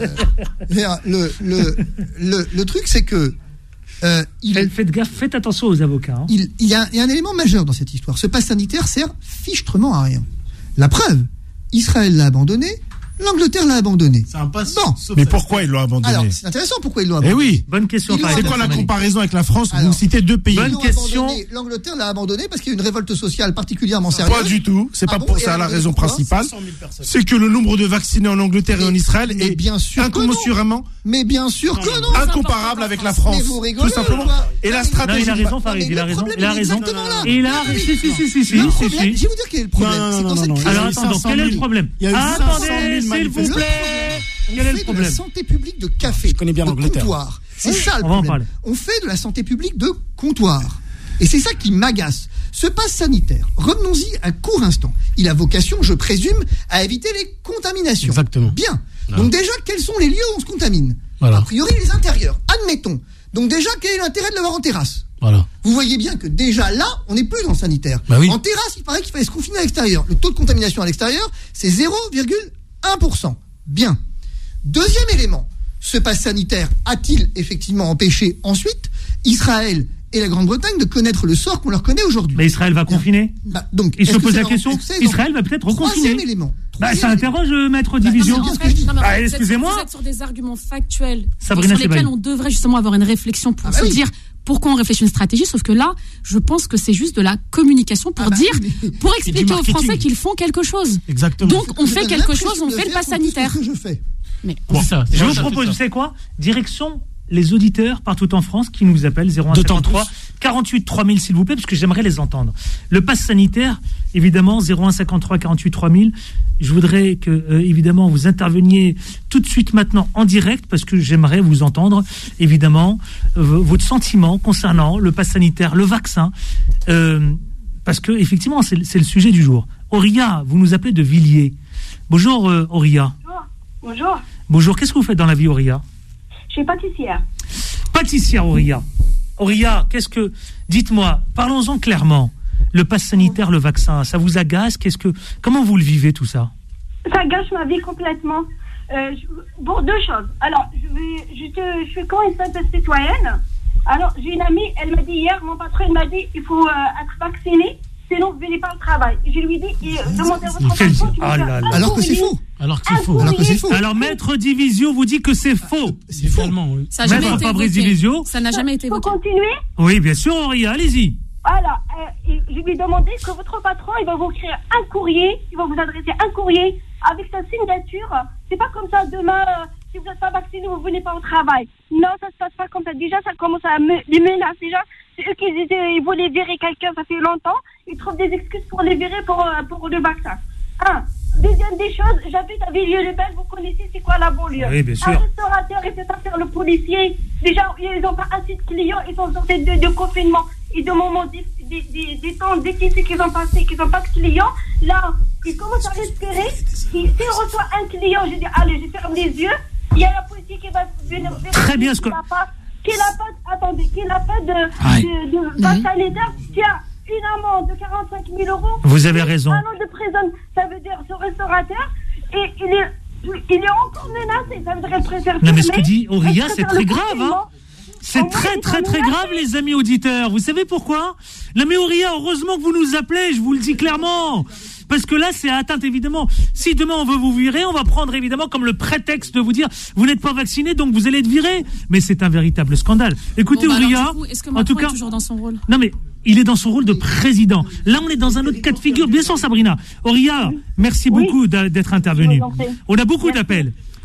je veux dire, le, le, le, le truc, c'est que. Euh, il, faites, faites gaffe, faites attention aux avocats. Hein. Il, il, y a, il y a un élément majeur dans cette histoire. Ce pass sanitaire sert fichtrement à rien. La preuve, Israël l'a abandonné, l'Angleterre l'a abandonné. C'est un pass. Bon. Mais pourquoi ils l'ont abandonné ? Alors, c'est intéressant pourquoi ils l'ont abandonné. Eh oui. Bonne question. C'est quoi la comparaison avec la France ? Alors, vous citez deux pays. Bonne question. L'Angleterre l'a abandonné parce qu'il y a une révolte sociale particulièrement sérieuse. Pas du tout. C'est Ah pas bon, pour et ça alors, la raison pourquoi principale. C'est que le nombre de vaccinés en Angleterre et en Israël mais est bien sûr que incommensurément, Mais bien sûr que non. incomparable avec la France. Mais vous rigolez, Tout simplement. ou quoi ? Et la Non, mais- stratégie. Non, il a raison, Farid, mais il a le raison, problème, il a il est raison. exactement là. Il a raison. Si, si, si, si, si, Le si, problème, si. je vais vous dire quel est le problème. Non, non, C'est non, dans non, cette non, crise. il y a Alors eu attends, donc, cinq cent quel est le mille. problème Il y a eu Attendez, cinq cent mille s'il vous manifestants. plaît. On Quel est le fait de la problème santé publique de café, Je connais bien de l'Angleterre. comptoir. C'est ça le on va en problème. parler. On fait de la santé publique de comptoir. Et c'est ça qui m'agace. Ce pass sanitaire, revenons-y un court instant. Il a vocation, je présume, à éviter les contaminations. Exactement. Bien. Non. Donc déjà, quels sont les lieux où on se contamine ? Voilà. A priori, les intérieurs. Admettons. Donc déjà, quel est l'intérêt de l'avoir en terrasse ? Voilà. Vous voyez bien que déjà là, on n'est plus dans le sanitaire. Bah oui. En terrasse, il paraît qu'il fallait se confiner à l'extérieur. Le taux de contamination à l'extérieur, c'est zéro virgule un pour cent. Bien. Deuxième élément, ce pass sanitaire a-t-il effectivement empêché ensuite Israël et la Grande-Bretagne de connaître le sort qu'on leur connaît aujourd'hui ? Mais Israël va confiner Bah, donc, Il se est-ce que pose c'est la dans- question. est-ce que c'est Israël dans- va peut-être Troisième reconfiner. élément. Bah, ça Troisième interroge, euh, maître Bah, Division. non, mais en fait, Non, mais Ah, vous êtes- excusez-moi. Vous êtes sur des arguments factuels Sabrina sur lesquels Sebaï. on devrait justement avoir une réflexion pour Ah bah se oui. dire pourquoi on réfléchit une stratégie. Sauf que là, je pense que c'est juste de la communication pour Ah bah dire, oui, mais- pour du expliquer aux marketing. Français qu'ils font quelque chose. Exactement. Donc on Je fait donne quelque l'impression chose, on de fait le faire pass en plus sanitaire. ce que je fais. Mais C'est ça. Je c'est vous ça, propose, c'est vous ça. savez quoi ? Direction les auditeurs partout en France qui nous appellent zéro un D'autant cinquante-trois plus. quarante-huit trois mille s'il vous plaît, parce que j'aimerais les entendre. Le pass sanitaire, évidemment, zéro un cinquante-trois quarante-huit trois mille. Je voudrais que, euh, évidemment, vous interveniez tout de suite maintenant en direct, parce que j'aimerais vous entendre, évidemment, euh, votre sentiment concernant le pass sanitaire, le vaccin, euh, parce que, effectivement, c'est, c'est le sujet du jour. Auria, vous nous appelez de Villiers. Bonjour, euh, Auria. Bonjour. Bonjour. Bonjour, qu'est-ce que vous faites dans la vie, Auria ? Je suis pâtissière. Pâtissière, Auria. Auria, qu'est-ce que... Dites-moi, parlons-en clairement. Le pass sanitaire, le vaccin, ça vous agace ? Qu'est-ce que... Comment vous le vivez, tout ça ? Ça gâche ma vie complètement. Euh, je- pour deux choses. Alors, je, vais, je, te, je suis quand une simple citoyenne. Alors, j'ai une amie, elle m'a dit hier, mon patron, il m'a dit, il faut euh, être vacciné, sinon vous ne venez pas au travail. Je lui ai dit, et, euh, demandez à votre Quel- patron, tu Ah vas là faire là. un Alors que c'est courrier. faux. Alors que c'est Un faux. Alors que c'est faux. Alors, Maître Divisio vous dit que c'est faux. C'est faux. Finalement, oui. Ça n'a jamais Maître été Fabrice évoqué. Divisio. Ça n'a jamais été Il faut évoqué. continuer. Oui, bien sûr, Auria, allez-y. Voilà. Euh, et je lui ai demandé que votre patron, il va vous écrire un courrier, il va vous adresser un courrier avec sa signature. C'est pas comme ça demain, euh, si vous n'êtes pas vacciné, vous ne venez pas au travail. Non, ça se passe pas comme ça. Déjà, ça commence à me, les menaces. Déjà, c'est eux qui étaient, ils voulaient virer quelqu'un, ça fait longtemps. Ils trouvent des excuses pour les virer pour, euh, pour le vaccin. Un. Deuxième des choses, j'habite à Villiers-le-Bel, vous connaissez c'est quoi la banlieue. Oui, bien sûr. Un restaurateur et c'est à faire le policier. Déjà, ils n'ont pas assez de clients, ils sont sortis de, de confinement. Et de moments des, des, des, des temps difficiles qu'ils ont passé, qu'ils n'ont pas de clients, là, ils commencent à respirer. S'ils reçoivent un client, je dis, allez, je ferme les yeux. Il y a la police qui va venir vérifier Très bien, ce que- qu'il n'a pas, qu'il n'a pas, attendez, qu'il n'a pas de, Ouais. de, de passe sanitaire. Tiens, une amende de quarante-cinq mille euros. Vous avez raison. Un an de prison, ça veut dire ce restaurateur, et il est, il est encore menacé, ça veut dire le préserver. Non, mais ce que dit Auria, c'est très grave, hein. C'est très, très, très grave, les amis auditeurs. Vous savez pourquoi ? L'ami Auria, heureusement que vous nous appelez, je vous le dis clairement. Parce que là, c'est atteinte, évidemment. Si demain on veut vous virer, on va prendre, évidemment, comme le prétexte de vous dire, vous n'êtes pas vacciné, donc vous allez être viré. Mais c'est un véritable scandale. Écoutez, Bon, bah, alors, Auria, du coup, est-ce que en Macron tout cas... est toujours dans son rôle ? Non, mais il est dans son rôle de président. Là, on est dans un autre cas de figure. Bien sûr, Sabrina. Auria, merci Oui. beaucoup d'a- d'être intervenue. Je vous en prie. On a beaucoup Merci. d'appels.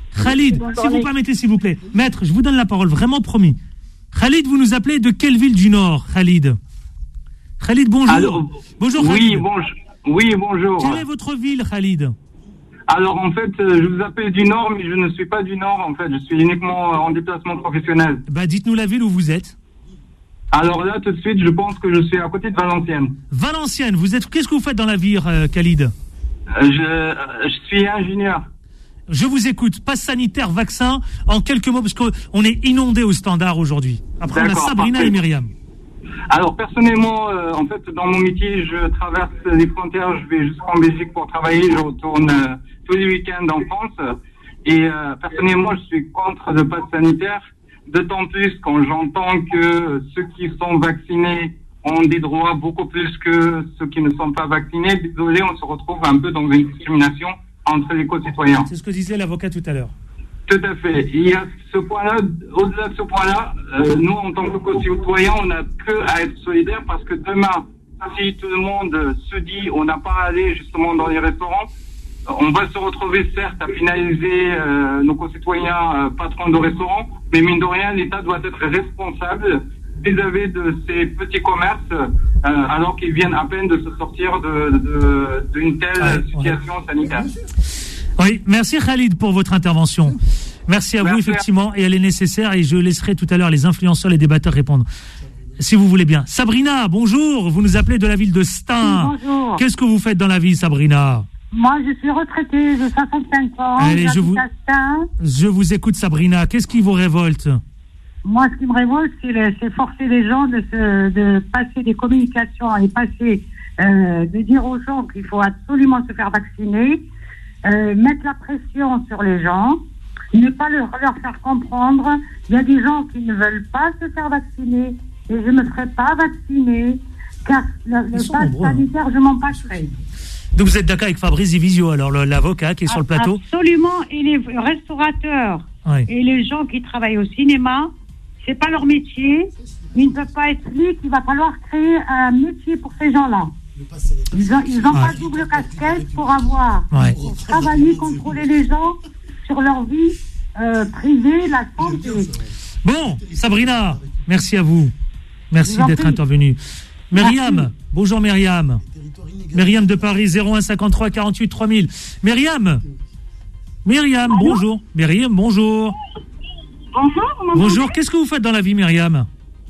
Khalid, si vous permettez, s'il vous plaît. Maître, je vous donne la parole, vraiment promis. Khalid, vous nous appelez de quelle ville du Nord, Khalid? Khalid, bonjour. Alors, bonjour, oui, Khalid. Bonjour. Oui, bonjour. Quelle est votre ville, Khalid? Alors, en fait, je vous appelle du Nord, mais je ne suis pas du Nord, en fait. Je suis uniquement en déplacement professionnel. Bah, dites-nous la ville où vous êtes. Alors là, tout de suite, je pense que je suis à côté de Valenciennes. Valenciennes, vous êtes. Qu'est-ce que vous faites dans la vie, euh, Khalid? euh, je, je suis ingénieur. Je vous écoute. Passe sanitaire, vaccin, en quelques mots, parce qu'on est inondé au standard aujourd'hui. Après, on a Sabrina parfait. Et Myriam. Alors, personnellement, euh, en fait, dans mon métier, je traverse les frontières, je vais jusqu'en Belgique pour travailler, je retourne euh, tous les week-ends en France. Et euh, personnellement, je suis contre le pass sanitaire. D'autant plus quand j'entends que ceux qui sont vaccinés ont des droits beaucoup plus que ceux qui ne sont pas vaccinés. Désolé, on se retrouve un peu dans une discrimination entre les co-citoyens. C'est ce que disait l'avocat tout à l'heure. Tout à fait. Il y a ce point-là, au-delà de ce point-là, euh, nous, en tant que co-citoyens, on n'a que à être solidaires parce que demain, si tout le monde se dit on n'a pas à aller justement dans les restaurants, on va se retrouver certes à finaliser euh, nos concitoyens euh, patrons de restaurants, mais mine de rien, l'État doit être responsable vis-à-vis de ces petits commerces euh, alors qu'ils viennent à peine de se sortir de, de, d'une telle ouais, situation ouais. sanitaire. Oui, merci Khalid pour votre intervention. Merci à merci. vous effectivement, et elle est nécessaire et je laisserai tout à l'heure les influenceurs, les débatteurs répondre. Si vous voulez bien. Sabrina, bonjour, vous nous appelez de la ville de Stein. Oui, bonjour. Qu'est-ce que vous faites dans la vie, Sabrina? Moi, je suis retraitée de soixante-cinq ans. Allez, je vous, je vous écoute, Sabrina. Qu'est-ce qui vous révolte? Moi, ce qui me révolte, c'est, le, c'est forcer les gens de, se, de passer des communications et passer, euh, de dire aux gens qu'il faut absolument se faire vacciner, euh, mettre la pression sur les gens, ne pas leur, leur faire comprendre. Il y a des gens qui ne veulent pas se faire vacciner et je ne me ferai pas vacciner car le, le pass nombreux, sanitaire, hein. Je m'en passerai. Donc vous êtes d'accord avec Fabrice Divisio, alors le, l'avocat qui est sur le plateau? Absolument, et les restaurateurs oui. et les gens qui travaillent au cinéma, c'est pas leur métier, ils ne peuvent pas être lui qu'il va falloir créer un métier pour ces gens-là. Ils n'ont ils ont ouais. pas double casquette pour avoir ouais. pour travailler, contrôler les gens sur leur vie euh, privée, la santé. Bon, Sabrina, merci à vous. Merci d'être intervenue. Myriam, bonjour Myriam. Myriam de Paris, zéro un cinquante-trois quarante-huit trois mille. Myriam Myriam, allô? Bonjour. Myriam, bonjour. Bonjour. Bonjour, qu'est-ce que vous faites dans la vie, Myriam?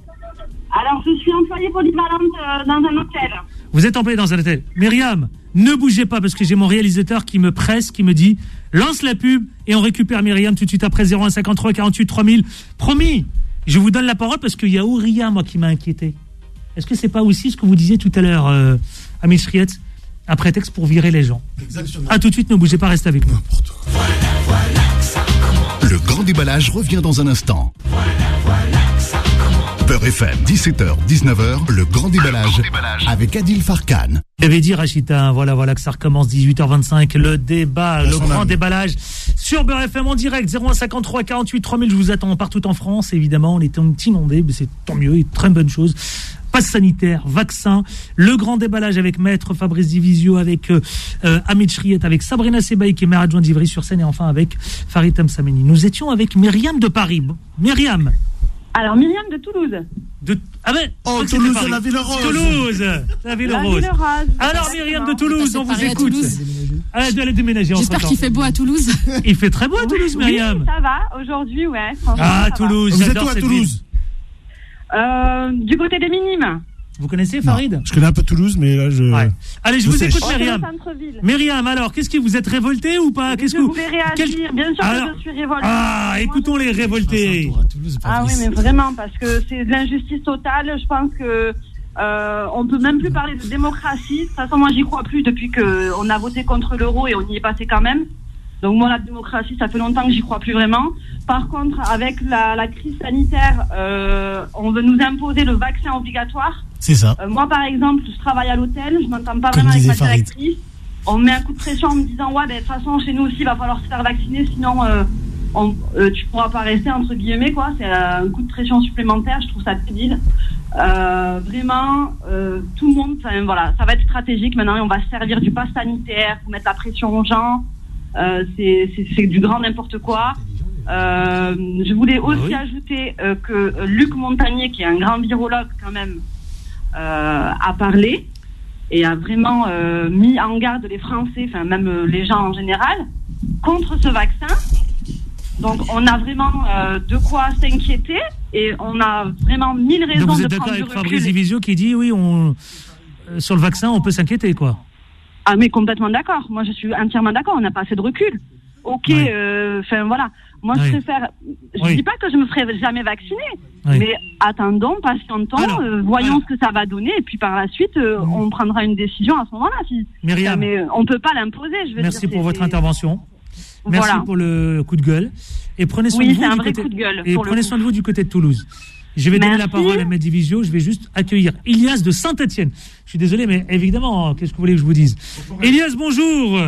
Alors, je suis employée polyvalente euh, dans un hôtel. Vous êtes employée dans un hôtel. Myriam, ne bougez pas parce que j'ai mon réalisateur qui me presse, qui me dit lance la pub et on récupère Myriam tout de suite après zéro un cinquante-trois quarante-huit trois mille. Promis, je vous donne la parole parce qu'il y a Ouria, moi, qui m'a inquiété. Est-ce que c'est pas aussi ce que vous disiez tout à l'heure, euh, Amit Shriet, un prétexte pour virer les gens? Exactement. À tout de suite, ne bougez pas, restez avec nous. Voilà, voilà, ça commence. Le grand déballage revient dans un instant. Voilà, voilà, ça commence. Beurre F M, dix-sept heures, dix-neuf heures, le grand déballage, le grand déballage. Avec Adil Farkan. J'avais dit, Rachita, voilà, voilà que ça recommence, dix-huit heures vingt-cinq, le débat, le grand déballage sur Beurre F M en direct, zéro un cinquante-trois quarante-huit trois mille. Je vous attends partout en France, évidemment. On est inondés, mais c'est tant mieux, et très bonne chose. Passe sanitaire, vaccin, le grand déballage avec Maître Fabrice Divisio, avec euh, euh, Amit Shriet, avec Sabrina Sebaï qui est maire adjointe d'Ivry-sur-Seine et enfin avec Farid Tamsameni. Nous étions avec Myriam de Paris. Myriam. Alors Myriam de Toulouse. De ah ben oh Toulouse, la ville rose. Toulouse, la ville la rose. Ville rose. Alors Myriam de Toulouse, on vous écoute. Ah, elle doit aller déménager. J'espère qu'il fait beau à Toulouse. Il fait très beau à Toulouse, Myriam. Oui, ça va. Aujourd'hui, ouais. Ah Toulouse. Vous êtes où à Toulouse? Euh, du côté des Minimes. Vous connaissez Farid? Non, je connais un peu Toulouse, mais là je. Ouais. Allez, je, je vous sèche. écoute, Myriam. Myriam, alors, qu'est-ce que vous êtes révoltée ou pas? Qu'est-ce je que vous voulez réagir? Quel... Bien sûr alors... que je suis révoltée. Ah, écoutons les révoltés. Ah oui, mais vraiment, parce que c'est de l'injustice totale. Je pense que euh, on peut même plus parler de démocratie. De toute façon, moi, j'y crois plus depuis que on a voté contre l'euro et on y est passé quand même. Donc moi, la démocratie, ça fait longtemps que j'y crois plus vraiment. Par contre, avec la, la crise sanitaire, euh, on veut nous imposer le vaccin obligatoire. C'est ça. Euh, moi, par exemple, je travaille à l'hôtel, je m'entends pas Comme vraiment avec ma Farid. directrice. On me met un coup de pression en me disant, ouais, ben, de toute façon, chez nous aussi, il va falloir se faire vacciner, sinon euh, on, euh, tu pourras pas rester, entre guillemets, quoi. C'est un coup de pression supplémentaire, je trouve ça débile. Euh, vraiment, euh, tout le monde, voilà, ça va être stratégique maintenant et on va se servir du pass sanitaire pour mettre la pression aux gens. Euh, c'est, c'est, c'est du grand n'importe quoi. Euh, je voulais aussi oui. ajouter euh, que Luc Montagnier, qui est un grand virologue quand même, euh, a parlé et a vraiment euh, mis en garde les Français, enfin même euh, les gens en général, contre ce vaccin. Donc on a vraiment euh, de quoi s'inquiéter et on a vraiment mille raisons de prendre du recul. Donc vous êtes d'accord avec Fabrice Divisio qui dit oui, on, euh, sur le vaccin, on peut s'inquiéter, quoi. Ah mais complètement d'accord. Moi je suis entièrement d'accord. On n'a pas assez de recul. Ok, enfin oui. euh, voilà. Moi oui. je préfère. Je oui. dis pas que je me ferai jamais vacciner, oui. mais attendons, patientons, alors, euh, voyons alors. ce que ça va donner, et puis par la suite, euh, mmh. on prendra une décision à ce moment-là. Si, Myriam, mais euh, on peut pas l'imposer. Je veux merci dire, pour c'est, votre c'est... intervention. Merci voilà. pour le coup de gueule. Et prenez soin oui, de vous c'est un du vrai côté. Coup de gueule, et prenez soin de vous du côté de Toulouse. Je vais Merci. donner la parole à Maître Divisio. Je vais juste accueillir Ilias de Saint-Etienne. Je suis désolé, mais évidemment, qu'est-ce que vous voulez que je vous dise ? Ilias, bonjour.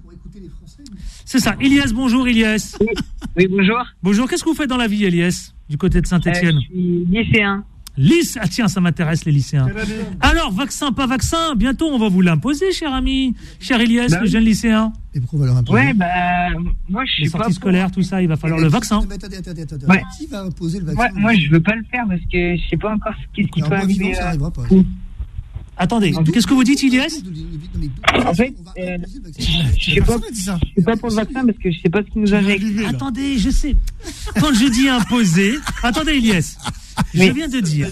C'est ça. Ilias, bonjour, Ilias. Oui, oui, bonjour. Bonjour. Qu'est-ce que vous faites dans la vie, Ilias, du côté de Saint-Etienne ? euh, Je suis lycéen. Lycée. Ah tiens, ça m'intéresse, les lycéens. Alors, vaccin, pas vaccin, bientôt on va vous l'imposer, cher ami, cher Ilias, bah, le jeune lycéen. Et pourquoi on va leur imposer ? Ouais, bah, moi je suis les pas. Les sorties scolaires, tout ça, il va falloir le vaccin. Mais attendez, attendez, attendez. Ouais. Qui va imposer le vaccin ? Ouais, moi je veux pas le faire parce que je sais pas encore ce qui peut arriver. Ça arrivera pas. Attendez, qu'est-ce que vous dites, Ilias ? En fait, euh, je sais pas, je sais pas pour le vaccin parce que je sais pas ce qui nous injecte. Attendez, je sais. Quand je dis imposer, attendez, Ilias, je oui. viens de dire.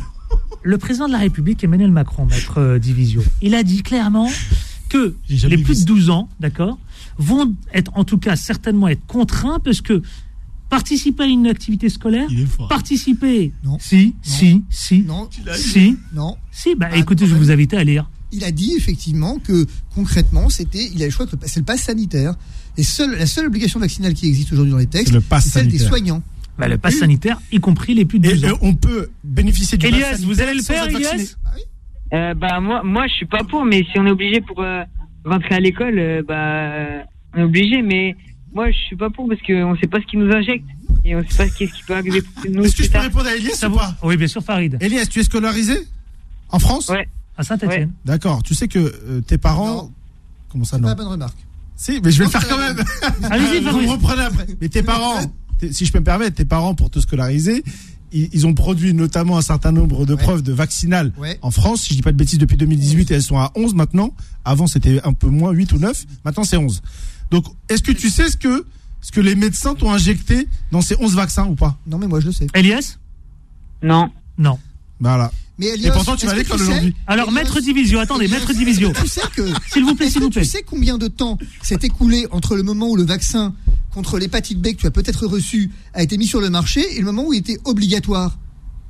Le président de la République, Emmanuel Macron, maître euh, Divisio, il a dit clairement que les plus de douze ans, d'accord, vont être, en tout cas, certainement être contraints parce que participer à une activité scolaire, participer, non. si, non. si, si, non. si, non, si, bah ah, écoutez, je vais vous inviter à lire. Il a dit effectivement que concrètement, c'était, il a le choix que c'est le pass sanitaire. Et seule, la seule obligation vaccinale qui existe aujourd'hui dans les textes, c'est, c'est celle des soignants. Bah, le pass oui. sanitaire, y compris les plus de douze ans. Et on peut bénéficier du Elias, pass sanitaire. Vous allez le faire, Elias bah, oui. euh, bah moi, moi, je suis pas pour, mais si on est obligé pour euh, rentrer à l'école, euh, bah, on est obligé. Mais moi, je suis pas pour parce qu'on sait pas ce qui nous injecte et on sait pas ce qui, ce qui peut arriver pour nous. Est-ce que je peux répondre à Elias ou pas ? Oui, bien sûr, Farid. Elias, tu es scolarisé en France ? Ouais. À Saint-Etienne. Ouais. D'accord. Tu sais que euh, tes parents. Non. Comment ça, c'est non ? pas la bonne remarque. Si, mais je vais le faire quand même. Allez-y, vous me reprenez après. Mais tes parents. Si je peux me permettre, tes parents, pour te scolariser, ils, ils ont produit notamment un certain nombre de ouais. preuves de vaccinales ouais. en France. Si je dis pas de bêtises, depuis deux mille dix-huit, et elles sont à onze maintenant. Avant, c'était un peu moins, huit ou neuf. Maintenant, c'est onze. Donc, est-ce que tu sais ce que, ce que les médecins t'ont injecté dans ces onze vaccins ou pas ? Non, mais moi, je le sais. Elias ? Non. Non. Voilà. Mais Elias, et pourtant, tu vas à l'école aujourd'hui. Alors, Elias, maître Divisio, attendez, Elias, maître Divisio. Tu sais que, s'il vous plaît, s'il vous plaît. Tu sais combien de temps s'est écoulé entre le moment où le vaccin contre l'hépatite B que tu as peut-être reçu a été mis sur le marché et le moment où il était obligatoire ?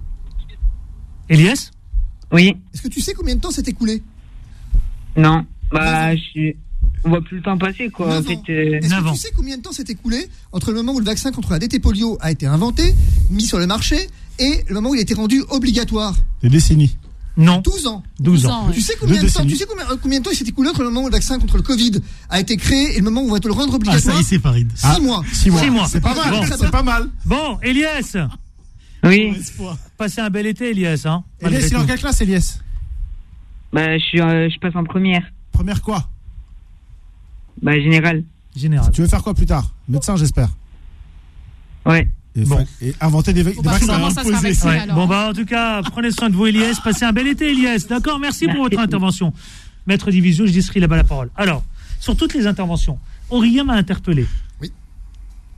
Elias ? Oui. Est-ce que tu sais combien de temps s'est écoulé ? Non. Bah, je suis... on voit plus le temps passer, quoi. En fait, euh... Est-ce que tu sais combien de temps s'est écoulé entre le moment où le vaccin contre la D T polio a été inventé, mis sur le marché, et le moment où il a été rendu obligatoire ? Des décennies. Non. douze ans. douze ans. Tu sais combien de temps, tu sais combien, combien de temps il s'est écoulé entre le moment où le vaccin contre le Covid a été créé et le moment où on va te le rendre obligatoire ? Ah, ça y est, c'est Farid. Six ah, mois. Six mois. Six mois. C'est pas mal. Bon. C'est pas mal. Bon, Elias. Oui. Passez un bel été, Elias, hein. Elias, il est en quelle classe, Elias ? Bah, je suis, euh, je passe en première. Première quoi ? Bah, général. Général. Tu veux faire quoi plus tard ? Médecin, j'espère. Ouais. Et, bon. et inventer des, bon, des bah, vaccins. Ouais. Bon, bah, en tout cas, prenez soin de vous, Elias. Passez un bel été, Elias. D'accord ? Merci, Merci pour votre intervention. Maître Divisio, je distribue là-bas la parole. Alors, sur toutes les interventions, Aurélien m'a interpellé. Oui. Réaction ?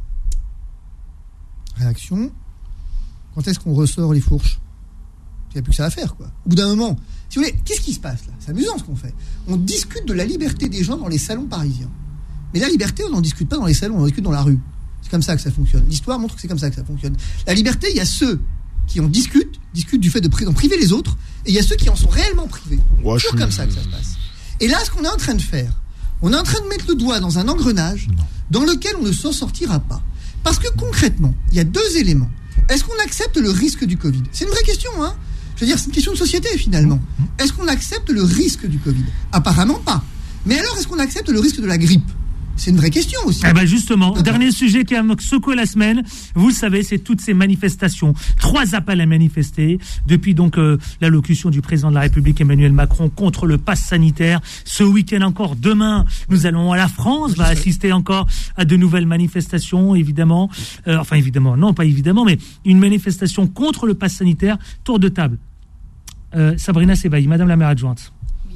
Réaction. Quand est-ce qu'on ressort les fourches ? Il n'y a plus que ça à faire, quoi. Au bout d'un moment, si vous voulez, qu'est-ce qui se passe là ? C'est amusant ce qu'on fait. On discute de la liberté des gens dans les salons parisiens. Mais la liberté, on n'en discute pas dans les salons, on en discute dans la rue. C'est comme ça que ça fonctionne. L'histoire montre que c'est comme ça que ça fonctionne. La liberté, il y a ceux qui en discutent, discutent du fait de d'en priver les autres, et il y a ceux qui en sont réellement privés. Ouais, c'est toujours comme ça que ça se passe. Et là, ce qu'on est en train de faire, on est en train de mettre le doigt dans un engrenage dans lequel on ne s'en sortira pas. Parce que concrètement, il y a deux éléments. Est-ce qu'on accepte le risque du Covid ? C'est une vraie question, hein ? Je veux dire, c'est une question de société, finalement. Est-ce qu'on accepte le risque du Covid ? Apparemment pas. Mais alors, est-ce qu'on accepte le risque de la grippe ? C'est une vraie question aussi. Eh ben justement, dernier sujet qui a secoué la semaine, vous le savez, c'est toutes ces manifestations. Trois appels à manifester depuis donc euh, l'allocution du président de la République Emmanuel Macron contre le pass sanitaire. Ce week-end encore, demain, nous allons à la France, va assister encore à de nouvelles manifestations, évidemment. Euh, enfin évidemment, non pas évidemment, mais une manifestation contre le pass sanitaire. Tour de table. Euh, Sabrina Sebaï, Madame la maire adjointe.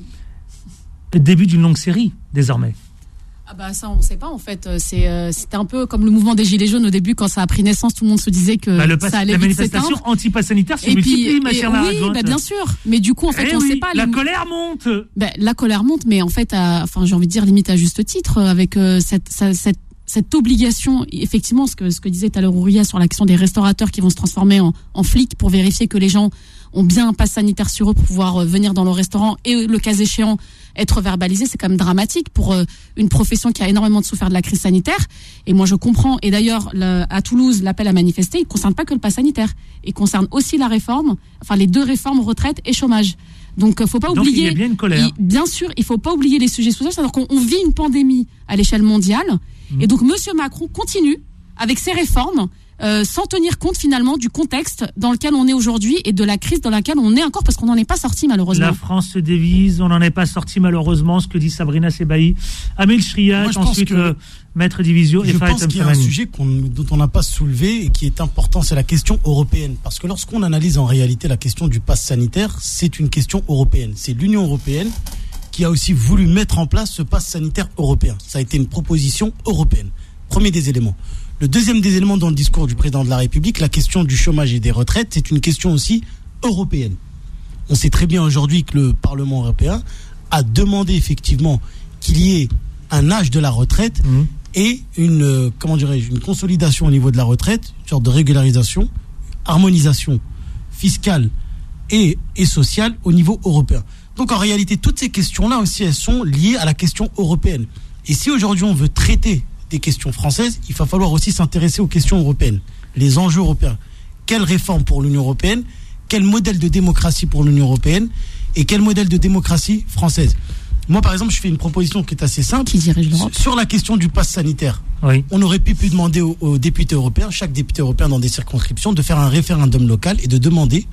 Oui. Début d'une longue série, désormais. Ah bah ça on sait pas en fait, c'est euh, c'était un peu comme le mouvement des gilets jaunes au début quand ça a pris naissance, tout le monde se disait que bah, le pass, ça allait la vite manifestation s'éteindre. anti-pass sanitaire se Et multiplie, puis, ma et chère maire oui, adjointe. bah bien sûr, mais du coup en fait eh on oui, sait pas. La les... colère monte. Bah, la colère monte, mais en fait, à, enfin j'ai envie de dire limite à juste titre avec euh, cette, cette cette cette obligation, effectivement, ce que ce que disait tout à l'heure Ouria sur la question des restaurateurs qui vont se transformer en, en flics pour vérifier que les gens ont bien un pass sanitaire sur eux pour pouvoir euh, venir dans le restaurant et le cas échéant être verbalisé, c'est quand même dramatique pour euh, une profession qui a énormément souffert de la crise sanitaire. Et moi je comprends, et d'ailleurs le, à Toulouse l'appel à manifester, il ne concerne pas que le pass sanitaire, il concerne aussi la réforme, enfin les deux réformes retraite et chômage. Donc faut pas Donc, oublier. il y a bien une colère. Il, bien sûr, il faut pas oublier les sujets sociaux, c'est-à-dire qu'on on vit une pandémie à l'échelle mondiale, mmh. et donc Monsieur Macron continue avec ses réformes. Euh, sans tenir compte finalement du contexte dans lequel on est aujourd'hui et de la crise dans laquelle on est encore parce qu'on n'en est pas sorti malheureusement. La France se dévise, on n'en est pas sorti malheureusement, ce que dit Sabrina Sebaï. Amel Chriat, ensuite euh, Maître Divisio et Je Farid pense qu'il y a un sujet qu'on, dont on n'a pas soulevé et qui est important, c'est la question européenne. Parce que lorsqu'on analyse en réalité la question du pass sanitaire, c'est une question européenne. C'est l'Union européenne qui a aussi voulu mettre en place ce pass sanitaire européen. Ça a été une proposition européenne. Premier des éléments. Le deuxième des éléments dans le discours du président de la République, la question du chômage et des retraites, c'est une question aussi européenne. On sait très bien aujourd'hui que le Parlement européen a demandé effectivement qu'il y ait un âge de la retraite mmh. et une, euh, comment dirais-je, une consolidation au niveau de la retraite, une sorte de régularisation, harmonisation fiscale et, et sociale au niveau européen. Donc en réalité, toutes ces questions-là aussi, elles sont liées à la question européenne. Et si aujourd'hui on veut traiter des questions françaises, il va falloir aussi s'intéresser aux questions européennes, les enjeux européens. Quelle réforme pour l'Union européenne? Quel modèle de démocratie pour l'Union européenne? Et quel modèle de démocratie française? Moi, par exemple, je fais une proposition qui est assez simple. Qui dirige l'Europe? Sur la question du pass sanitaire, oui. On aurait pu, pu demander aux, aux députés européens, chaque député européen dans des circonscriptions, de faire un référendum local et de demander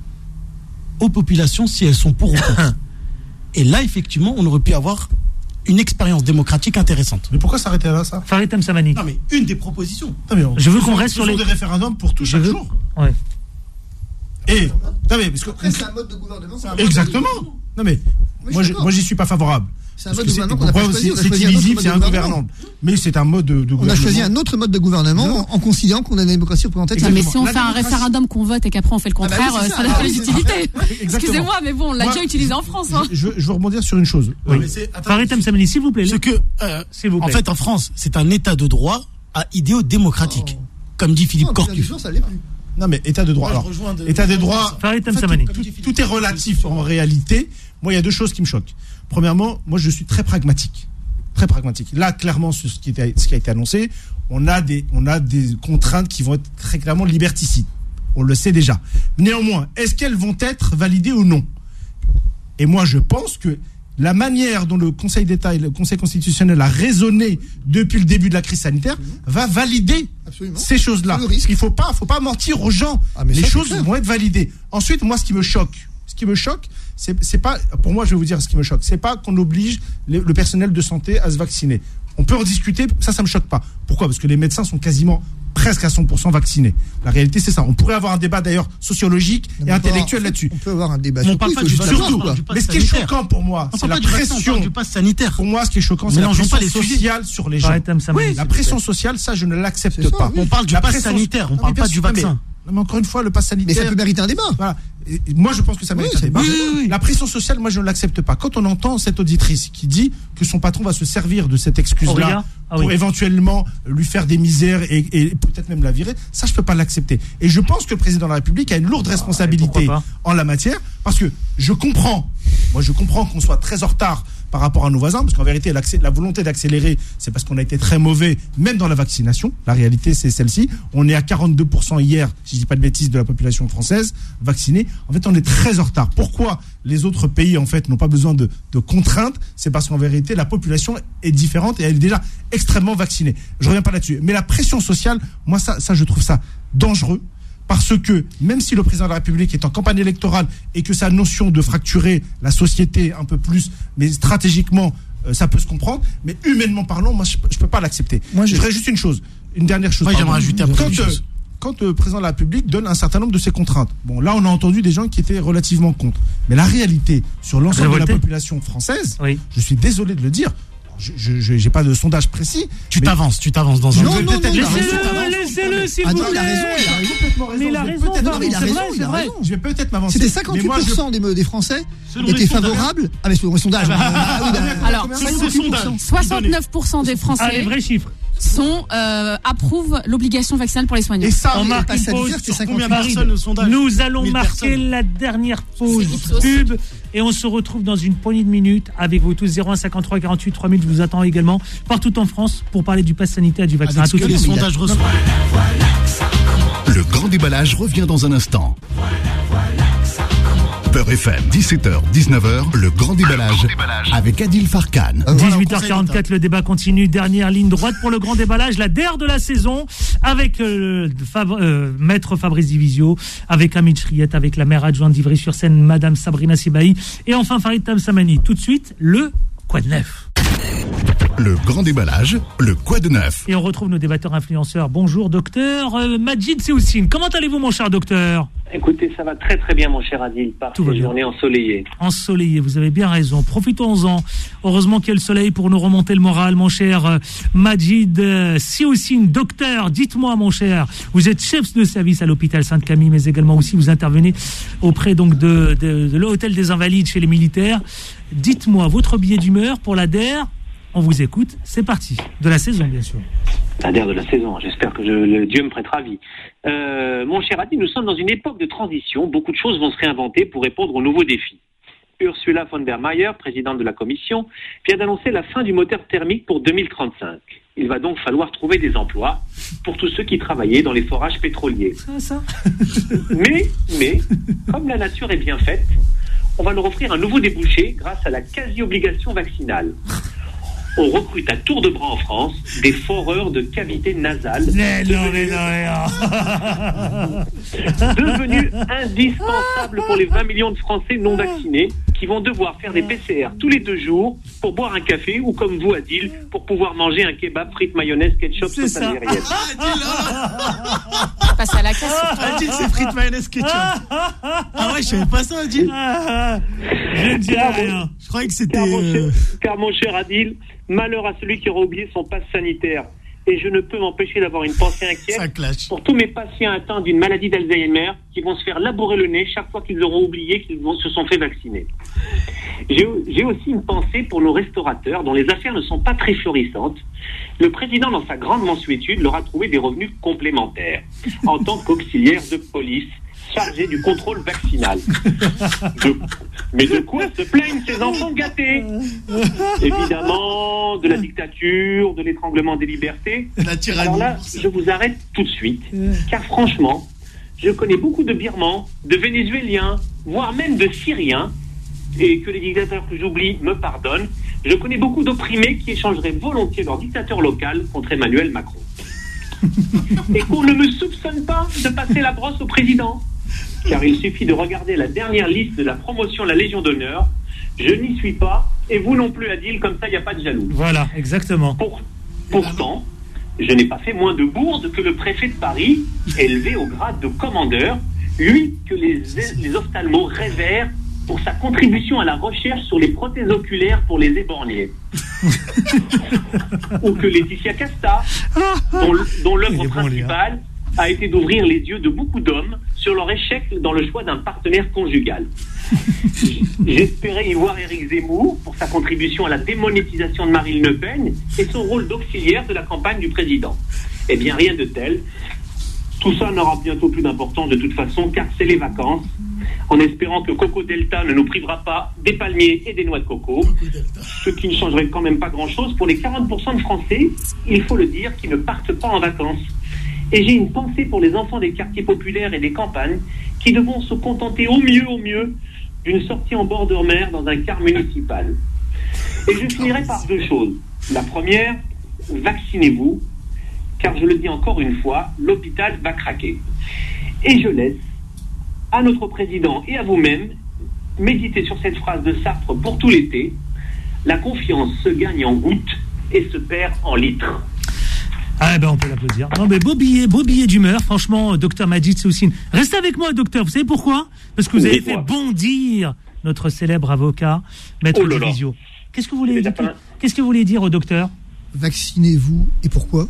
aux populations si elles sont pour ou contre. Et là, effectivement, on aurait pu avoir une expérience démocratique intéressante. Mais pourquoi s'arrêter là, ça? Farid Msamani. Non, mais une des propositions. Non, mais on, je veux qu'on reste sur les des référendums pour tout chaque veux... jour. Ouais. Et non mais parce que après, c'est un mode de gouvernement. C'est un exactement. Mode de... Non mais oui, moi, je, moi, j'y suis pas favorable. C'est un mode de gouvernement qu'on a pas choisi. C'est illisible, c'est ingouvernable. Mais c'est un mode de, de gouvernement. On a choisi un autre mode de gouvernement non. en, en considérant qu'on a une démocratie représentative. Mais si on la fait un référendum qu'on vote et qu'aaprès on fait le contraire, ah bah oui, ça n'a pas légitimité. Excusez-moi, mais bon, on l'a moi, déjà utilisé en France. Hein. Je, je, je veux rebondir sur une chose. Oui. Farid Msamani, s'il vous plaît. Ce que, euh, s'il vous plaît. En fait, en France, c'est un État de droit à idéaux démocratiques, oh. comme dit Philippe Corcu. Non mais état de droit. Alors, de... état de droit. En fait, tout, tout, tout est relatif en réalité. Moi, il y a deux choses qui me choquent. Premièrement, moi, je suis très pragmatique, très pragmatique. Là, clairement, ce qui, était, ce qui a été annoncé, on a des, on a des contraintes qui vont être très clairement liberticides. On le sait déjà. Néanmoins, est-ce qu'elles vont être validées ou non? Et moi, je pense que la manière dont le Conseil d'État et le Conseil constitutionnel a raisonné depuis le début de la crise sanitaire va valider Absolument. Ces choses-là. Il ne faut pas, faut pas mentir aux gens. Ah, les choses vont être validées. Ensuite, moi, ce qui me choque, ce qui me choque, c'est, c'est pas, pour moi, je vais vous dire ce qui me choque, c'est pas qu'on oblige le, le personnel de santé à se vacciner. On peut en discuter, ça, ça me choque pas. Pourquoi? Parce que les médecins sont quasiment presque à cent pour cent vaccinés. La réalité, c'est ça. On pourrait avoir un débat d'ailleurs sociologique et intellectuel pas, là-dessus. On peut avoir un débat on parle pas du surtout. Mais ce qui est choquant pour moi, on c'est la du pression vaccin, du pass sanitaire. Pour moi, ce qui est choquant, c'est la pression sociale sur les gens. Oui, la pression sociale, ça, je ne l'accepte pas. On parle du pass sanitaire, on parle pas du vaccin. Non, mais encore une fois, le pass sanitaire. Mais ça peut mériter un débat. Voilà. Et moi, je pense que ça mérite oui, un débat. Oui, oui, oui. La pression sociale, moi, je ne l'accepte pas. Quand on entend cette auditrice qui dit que son patron va se servir de cette excuse-là ah, pour oui. éventuellement lui faire des misères et, et peut-être même la virer, ça, je peux pas l'accepter. Et je pense que le président de la République a une lourde responsabilité ah, en la matière, parce que je comprends Moi, je comprends qu'on soit très en retard par rapport à nos voisins, parce qu'en vérité, la volonté d'accélérer, c'est parce qu'on a été très mauvais, même dans la vaccination. La réalité, c'est celle-ci. On est à quarante-deux pour cent hier, si je dis pas de bêtises, de la population française vaccinée. En fait, on est très en retard. Pourquoi les autres pays, en fait, n'ont pas besoin de, de contraintes? C'est parce qu'en vérité, la population est différente et elle est déjà extrêmement vaccinée. Je reviens pas là-dessus. Mais la pression sociale, moi, ça, ça, je trouve ça dangereux. Parce que même si le président de la République est en campagne électorale et que sa notion de fracturer la société un peu plus, mais stratégiquement, euh, ça peut se comprendre, mais humainement parlant, moi, je ne peux pas l'accepter. Moi, je voudrais juste une chose, une dernière chose. Moi, j'aimerais ajouter après quand, une chose. Quand le président de la République donne un certain nombre de ses contraintes, bon, là, on a entendu des gens qui étaient relativement contre. Mais la réalité, sur l'ensemble de la population française, oui. Je suis désolé de le dire, je n'ai pas de sondage précis. Tu t'avances, tu t'avances dans un... Non, non, non, laissez-le, laissez-le, s'il vous plaît. Il a raison, il a complètement raison. Mais il a raison, il a raison, il a raison. Je vais peut-être m'avancer. C'était cinquante-huit pour cent des, des Français étaient favorables. Ah, mais selon les sondages. Alors, soixante-neuf pour cent des Français. Ah, les vrais chiffres. Sont, euh, approuvent l'obligation vaccinale pour les soignants. Et ça, on marque une pause. Combien de personnes au sondage? Nous allons marquer personnes. La dernière pause pub et on se retrouve dans une poignée de minutes avec vous tous. Zéro un cinquante-trois quarante-huit trois mille. Je vous attends également partout en France pour parler du pass sanitaire et du vaccin. À tout de suite. Les sondages reçoivent. Le grand déballage revient dans un instant. Beurre F M, dix-sept heures dix-neuf heures, le grand déballage, le grand déballage avec Adil Farkan. dix-huit heures quarante-quatre, le débat continue. Dernière ligne droite pour le grand déballage, la D E R de la saison, avec euh, Fab, euh, Maître Fabrice Divisio, avec Amit Chriette, avec la maire adjointe d'Ivry-sur-Seine, Madame Sabrina Sibahi, et enfin Farid Tamsamani. Tout de suite, le quoi de neuf. Le grand déballage, le quoi de neuf. Et on retrouve nos débatteurs influenceurs. Bonjour docteur euh, Majid Seoussine. Comment allez-vous mon cher docteur? Écoutez, ça va très très bien mon cher Adil, par ces journées ensoleillées. Ensoleillées, vous avez bien raison. Profitons-en. Heureusement qu'il y a le soleil pour nous remonter le moral, mon cher euh, Majid euh, Seoussine. Docteur, dites-moi mon cher, vous êtes chef de service à l'hôpital Sainte-Camille, mais également aussi vous intervenez auprès donc de, de, de l'hôtel des Invalides chez les militaires. Dites-moi votre billet d'humeur pour la D E R. On vous écoute, c'est parti. De la saison, bien sûr. La D E R de la saison, j'espère que je, le Dieu me prêtera vie. Euh, mon cher Adi, nous sommes dans une époque de transition. Beaucoup de choses vont se réinventer pour répondre aux nouveaux défis. Ursula von der Leyen, présidente de la Commission, vient d'annoncer la fin du moteur thermique pour deux mille trente-cinq. Il va donc falloir trouver des emplois pour tous ceux qui travaillaient dans les forages pétroliers. Ça, ça. Mais, mais, comme la nature est bien faite, on va leur offrir un nouveau débouché grâce à la quasi-obligation vaccinale. On recrute à tour de bras en France des foreurs de cavités nasales. Mais non, mais non, mais non. Devenus indispensables pour les vingt millions de Français non vaccinés qui vont devoir faire des P C R tous les deux jours pour boire un café ou comme vous, Adil, pour pouvoir manger un kebab, frites, mayonnaise, ketchup, sauce algérienne. Passe à la caisse. Adil, c'est frites, mayonnaise, ketchup. Ah ouais, je savais pas ça, Adil. Je ne dis rien. Je croyais que c'était... Car mon cher, car mon cher Adil, malheur à celui qui aura oublié son passe sanitaire. Et je ne peux m'empêcher d'avoir une pensée inquiète pour tous mes patients atteints d'une maladie d'Alzheimer qui vont se faire labourer le nez chaque fois qu'ils auront oublié qu'ils vont, se sont fait vacciner. J'ai, j'ai aussi une pensée pour nos restaurateurs dont les affaires ne sont pas très florissantes. Le président, dans sa grande mansuétude, leur a trouvé des revenus complémentaires en tant qu'auxiliaire de police chargé du contrôle vaccinal. De... Mais de quoi se plaignent ces enfants gâtés? Évidemment, de la dictature, de l'étranglement des libertés. La tyrannie. Alors là, je vous arrête tout de suite, car franchement, je connais beaucoup de Birmans, de Vénézuéliens, voire même de Syriens, et que les dictateurs que j'oublie me pardonnent. Je connais beaucoup d'opprimés qui échangeraient volontiers leur dictateur local contre Emmanuel Macron. Et qu'on ne me soupçonne pas de passer la brosse au président. Car il suffit de regarder la dernière liste de la promotion de la Légion d'honneur. Je n'y suis pas, et vous non plus, Adil, comme ça il n'y a pas de jaloux. Voilà, exactement. Pour, pourtant, je n'ai pas fait moins de bourde que le préfet de Paris, élevé au grade de commandeur, lui que les, les ophtalmos révèrent pour sa contribution à la recherche sur les prothèses oculaires pour les éborgnés. Ou que Laetitia Casta, dont, dont l'œuvre principale a été d'ouvrir les yeux de beaucoup d'hommes sur leur échec dans le choix d'un partenaire conjugal. J'espérais y voir Éric Zemmour pour sa contribution à la démonétisation de Marine Le Pen et son rôle d'auxiliaire de la campagne du président. Eh bien, rien de tel. Tout ça n'aura bientôt plus d'importance de toute façon, car c'est les vacances. en espérant que Coco Delta ne nous privera pas des palmiers et des noix de coco, ce qui ne changerait quand même pas grand-chose pour les quarante pour cent de Français, il faut le dire, qui ne partent pas en vacances. Et j'ai une pensée pour les enfants des quartiers populaires et des campagnes qui devront se contenter au mieux, au mieux, d'une sortie en bord de mer dans un car municipal. Et je finirai par deux choses. La première, vaccinez-vous, car je le dis encore une fois, l'hôpital va craquer. Et je laisse à notre président et à vous-même méditer sur cette phrase de Sartre pour tout l'été. La confiance se gagne en gouttes et se perd en litres. Ah ben on peut l'applaudir. Non mais beau billet, beau billet d'humeur, franchement, docteur Majid Soussine. Restez avec moi, docteur. Vous savez pourquoi? Parce que vous avez fait bondir notre célèbre avocat, Maître Oh là là. Divisio. Qu'est-ce que vous voulez dire Qu'est-ce que vous voulez dire au docteur? Vaccinez-vous et pourquoi?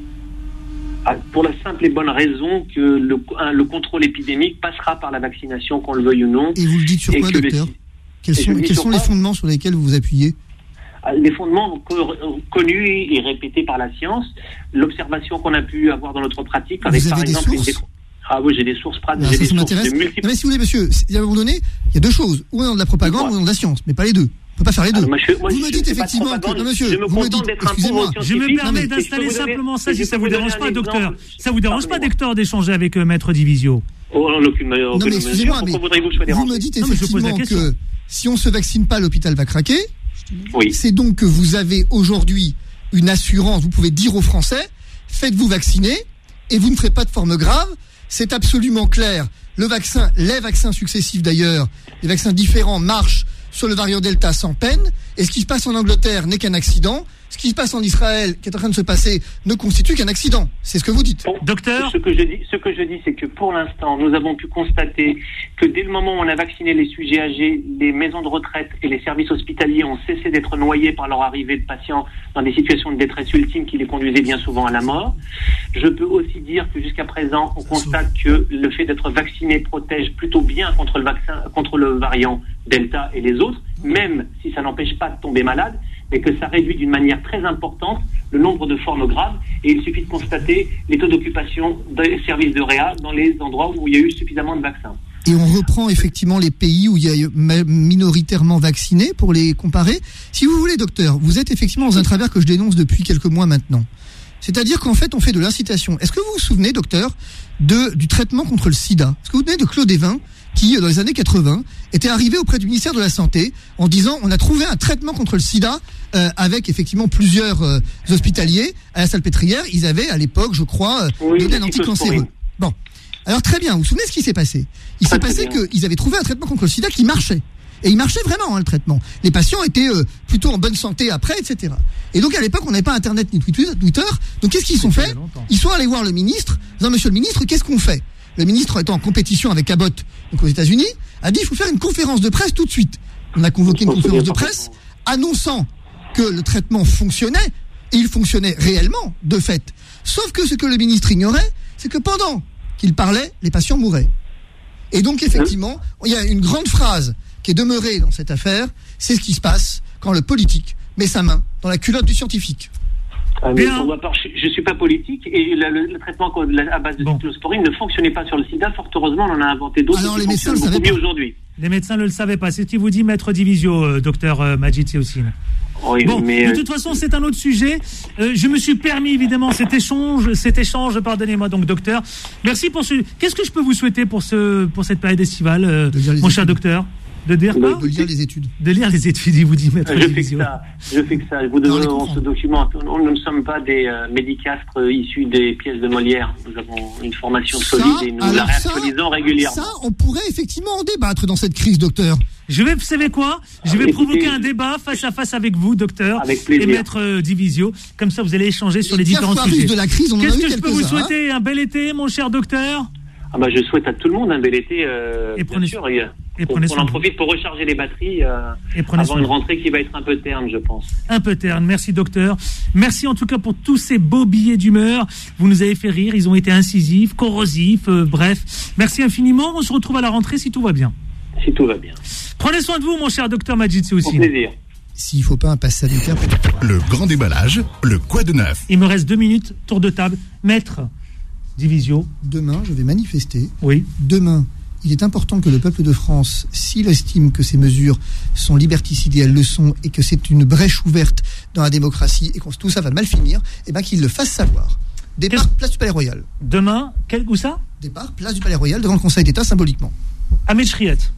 Ah, pour la simple et bonne raison que le, un, le contrôle épidémique passera par la vaccination, qu'on le veuille ou non. Et vous le dites sur quoi, docteur? Quels sont, quels sont les fondements sur lesquels vous vous appuyez? Les fondements co- connus et répétés par la science, l'observation qu'on a pu avoir dans notre pratique, avec Vous par avez des exemple... une sources dé- Ah oui, j'ai des sources pratiques, Alors, j'ai ça, des ça sources m'intéresse. de multiples... Non mais si vous voulez, monsieur, à un moment donné, il y a deux choses. Ou on est dans de la propagande, ou on est dans de la science, mais pas les deux. On peut pas faire les deux. Alors, moi, je- moi, vous je- me dites je fais pas de effectivement que, propagande, non monsieur, je me vous me contente dites, d'être un excusez-moi, pauvre Je me scientifique. permets Non, mais d'installer je peux vous donner- simplement ça, je si peux ça vous vous donner dérange un pas, exemple. docteur. Ça vous dérange pas, Pardonnez-moi. docteur, d'échanger avec euh, Maître Divisio? Oh, en aucune aucune Non mais mesure. excusez-moi, mais Pourquoi voudriez-vous que je sois vous dérangé me dites Non, mais je pose la effectivement question. que si on se vaccine pas, l'hôpital va craquer. Oui. C'est donc que vous avez aujourd'hui une assurance, vous pouvez dire aux Français, faites-vous vacciner et vous ne ferez pas de forme grave. C'est absolument clair. Le vaccin, les vaccins successifs d'ailleurs, les vaccins différents marchent sur le variant Delta sans peine. Et ce qui se passe en Angleterre n'est qu'un accident. Ce qui se passe en Israël, qui est en train de se passer, ne constitue qu'un accident. C'est ce que vous dites. Docteur, Ce que je dis, ce que je dis, c'est que pour l'instant, nous avons pu constater que dès le moment où on a vacciné les sujets âgés, les maisons de retraite et les services hospitaliers ont cessé d'être noyés par leur arrivée de patients dans des situations de détresse ultime qui les conduisaient bien souvent à la mort. Je peux aussi dire que jusqu'à présent, on constate que le fait d'être vacciné protège plutôt bien contre le vaccin, contre le variant Delta et les autres, même si ça n'empêche pas de tomber malade, mais que ça réduit d'une manière très importante le nombre de formes graves. Et il suffit de constater les taux d'occupation des services de réa dans les endroits où il y a eu suffisamment de vaccins. Et on reprend effectivement les pays où il y a ma- minoritairement vaccinés pour les comparer. Si vous voulez, docteur, vous êtes effectivement dans un travers que je dénonce depuis quelques mois maintenant. C'est-à-dire qu'en fait, on fait de l'incitation. Est-ce que vous vous souvenez, docteur, de, du traitement contre le sida? Est-ce que vous vous souvenez de Claude Évin, qui, dans les années quatre-vingts, était arrivé auprès du ministère de la Santé en disant on a trouvé un traitement contre le sida euh, avec effectivement plusieurs euh, hospitaliers à la Salpêtrière. Ils avaient à l'époque, je crois, euh, Oui, donné la un anticancéreux. cyclosporine. Bon. Alors très bien, vous vous souvenez ce qui s'est passé? Il Très, s'est très passé bien. qu'ils avaient trouvé un traitement contre le sida qui marchait. Et il marchait vraiment, hein, le traitement. Les patients étaient euh, plutôt en bonne santé après, et cetera. Et donc à l'époque, on n'avait pas Internet ni Twitter. Donc qu'est-ce qu'ils ont fait? Ils sont allés voir le ministre, en disant, monsieur le ministre, qu'est-ce qu'on fait? Le ministre, étant en compétition avec Abbott, donc aux États-Unis, a dit il faut faire une conférence de presse tout de suite. On a convoqué une conférence de presse annonçant que le traitement fonctionnait, et il fonctionnait réellement, de fait. Sauf que ce que le ministre ignorait, c'est que pendant qu'il parlait, les patients mouraient. Et donc effectivement, il y a une grande phrase qui est demeurée dans cette affaire, c'est ce qui se passe quand le politique met sa main dans la culotte du scientifique. Ah, mais pour ma part, je ne suis pas politique et le, le, le traitement à base de cyclosporine ne fonctionnait pas sur le sida. Fort heureusement, on en a inventé d'autres Alors, qui les médecins fonctionnent le beaucoup savaient mieux pas. aujourd'hui. Les médecins ne le savaient pas. C'est ce qu'il vous dit, Maître Divisio, euh, docteur euh, Majid Soussine. Oui, bon, mais de euh, toute façon, c'est un autre sujet. Euh, je me suis permis, évidemment, cet échange, cet échange, pardonnez-moi donc, docteur. Merci pour ce... Qu'est-ce que je peux vous souhaiter pour, ce, pour cette période estivale, euh, mon cher docteur? De dire quoi? De lire les études. De lire les études, il vous dit, Maître je fais que Divisio. ça. Je fais que ça. Vous devez, on se documente. On, nous ne sommes pas des euh, médicastres euh, issus des pièces de Molière. Nous avons une formation solide et nous la alors ça, réactualisons régulièrement. Ça, on pourrait effectivement en débattre dans cette crise, docteur. Je vais, vous savez quoi? Je vais Écoutez, provoquer un débat face à face avec vous, docteur, Avec plaisir. et Maître euh, Divisio. Comme ça, vous allez échanger sur Les les différents diafoirus sujets. de la crise, on en a Qu'est-ce eu que je peux vous quelques-uns, hein. souhaiter? Un bel été, mon cher docteur? Ah bah, je souhaite à tout le monde un bel été, euh, Et bien prenez- sûr. Et, et on, prenez on soin en de vous. profite pour recharger les batteries euh, Et prenez avant soin une de vous. rentrée qui va être un peu terne, je pense. Un peu terne. Merci, docteur. Merci en tout cas pour tous ces beaux billets d'humeur. Vous nous avez fait rire. Ils ont été incisifs, corrosifs, euh, bref. Merci infiniment. On se retrouve à la rentrée si tout va bien. Si tout va bien. Prenez soin de vous, mon cher docteur Majid Au Soussine. plaisir. S'il ne faut pas un pass sanitaire. Le grand déballage, le quoi de neuf? Il me reste deux minutes. Tour de table. Maître Divisio. Demain, je vais manifester. Oui. Demain, il est important que le peuple de France, s'il estime que ces mesures sont liberticides et elles le sont, et que c'est une brèche ouverte dans la démocratie et que tout ça va mal finir, eh ben qu'il le fasse savoir. Départ, Qu'est-ce... place du Palais Royal. Demain, quel... où ça ? Départ, place du Palais Royal, devant le Conseil d'État, symboliquement. Ahmed Chriette.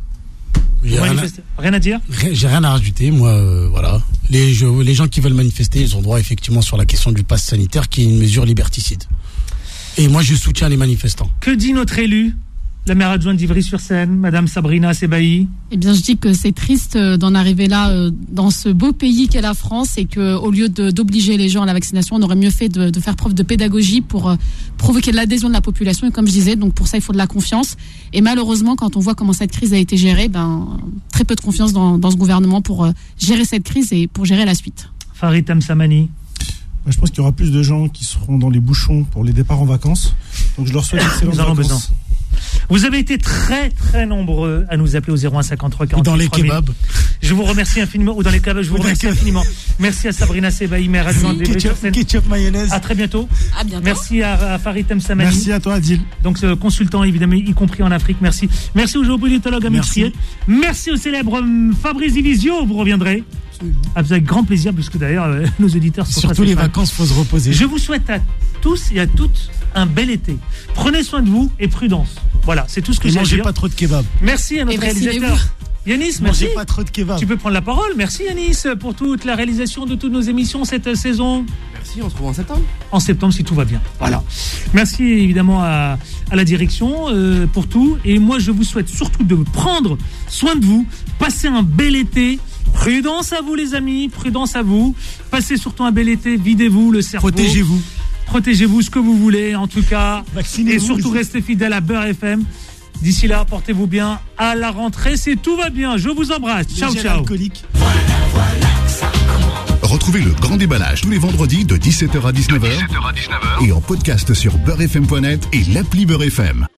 Rien à... rien à dire ? J'ai rien à rajouter, moi, euh, voilà. Les, je, les gens qui veulent manifester, ils ont droit effectivement sur la question du pass sanitaire, qui est une mesure liberticide. Et moi, je soutiens les manifestants. Que dit notre élu ? La maire adjointe d'Ivry-sur-Seine, Madame Sabrina Sebaï. Eh bien, je dis que c'est triste d'en arriver là, dans ce beau pays qu'est la France, et qu'au lieu de, d'obliger les gens à la vaccination, on aurait mieux fait de, de faire preuve de pédagogie pour provoquer de l'adhésion de la population. Et comme je disais, donc pour ça, il faut de la confiance. Et malheureusement, quand on voit comment cette crise a été gérée, ben, très peu de confiance dans, dans ce gouvernement pour gérer cette crise et pour gérer la suite. Farid Tamsamani. Je pense qu'il y aura plus de gens qui seront dans les bouchons pour les départs en vacances. Donc je leur souhaite d'excellentes vacances. Besoin. Vous avez été très très nombreux à nous appeler au zéro un cinquante-trois quarante-huit. Ou dans les kebabs. Je vous remercie infiniment. Ou dans les kebabs, je vous remercie infiniment. Merci à Sabrina Sebaï, maire adjointe des Ketchup, ketchup mayonnaise. À très bientôt. À bientôt. Merci à, à Farid Temsamani. Merci à toi, Adil. Donc euh, consultant évidemment, y compris en Afrique. Merci. Merci au géopolitologue Amit Chriette. Merci au célèbre euh, Fabrice Divisio. Vous reviendrez. Avec grand plaisir, puisque d'ailleurs euh, nos auditeurs sont surtout les vacances, faut se reposer. Je vous souhaite à tous et à toutes un bel été. Prenez soin de vous et prudence. Voilà, c'est tout ce que j'ai à dire. Mangez pas trop de kebab. Merci à notre réalisateur Yanis. Merci. Mangez pas trop de kebab. Tu peux prendre la parole. Merci Yanis pour toute la réalisation de toutes nos émissions cette saison. Merci, on se retrouve en septembre. En septembre si tout va bien. Voilà. Merci évidemment à, à la direction euh, pour tout. Et moi je vous souhaite surtout de prendre soin de vous. Passez un bel été. Prudence à vous les amis, prudence à vous. Passez surtout un bel été, videz-vous le cerveau. Protégez-vous. Protégez-vous ce que vous voulez en tout cas. Vaccinez-vous. Et surtout restez fidèles à Beurre F M. D'ici là, portez-vous bien. À la rentrée, c'est tout va bien. Je vous embrasse. Ciao, ciao. Alcoolique. Voilà, voilà, retrouvez le grand déballage tous les vendredis de dix-sept heures à dix-neuf heures. Et en podcast sur beurre f m point net et l'appli Beurre F M.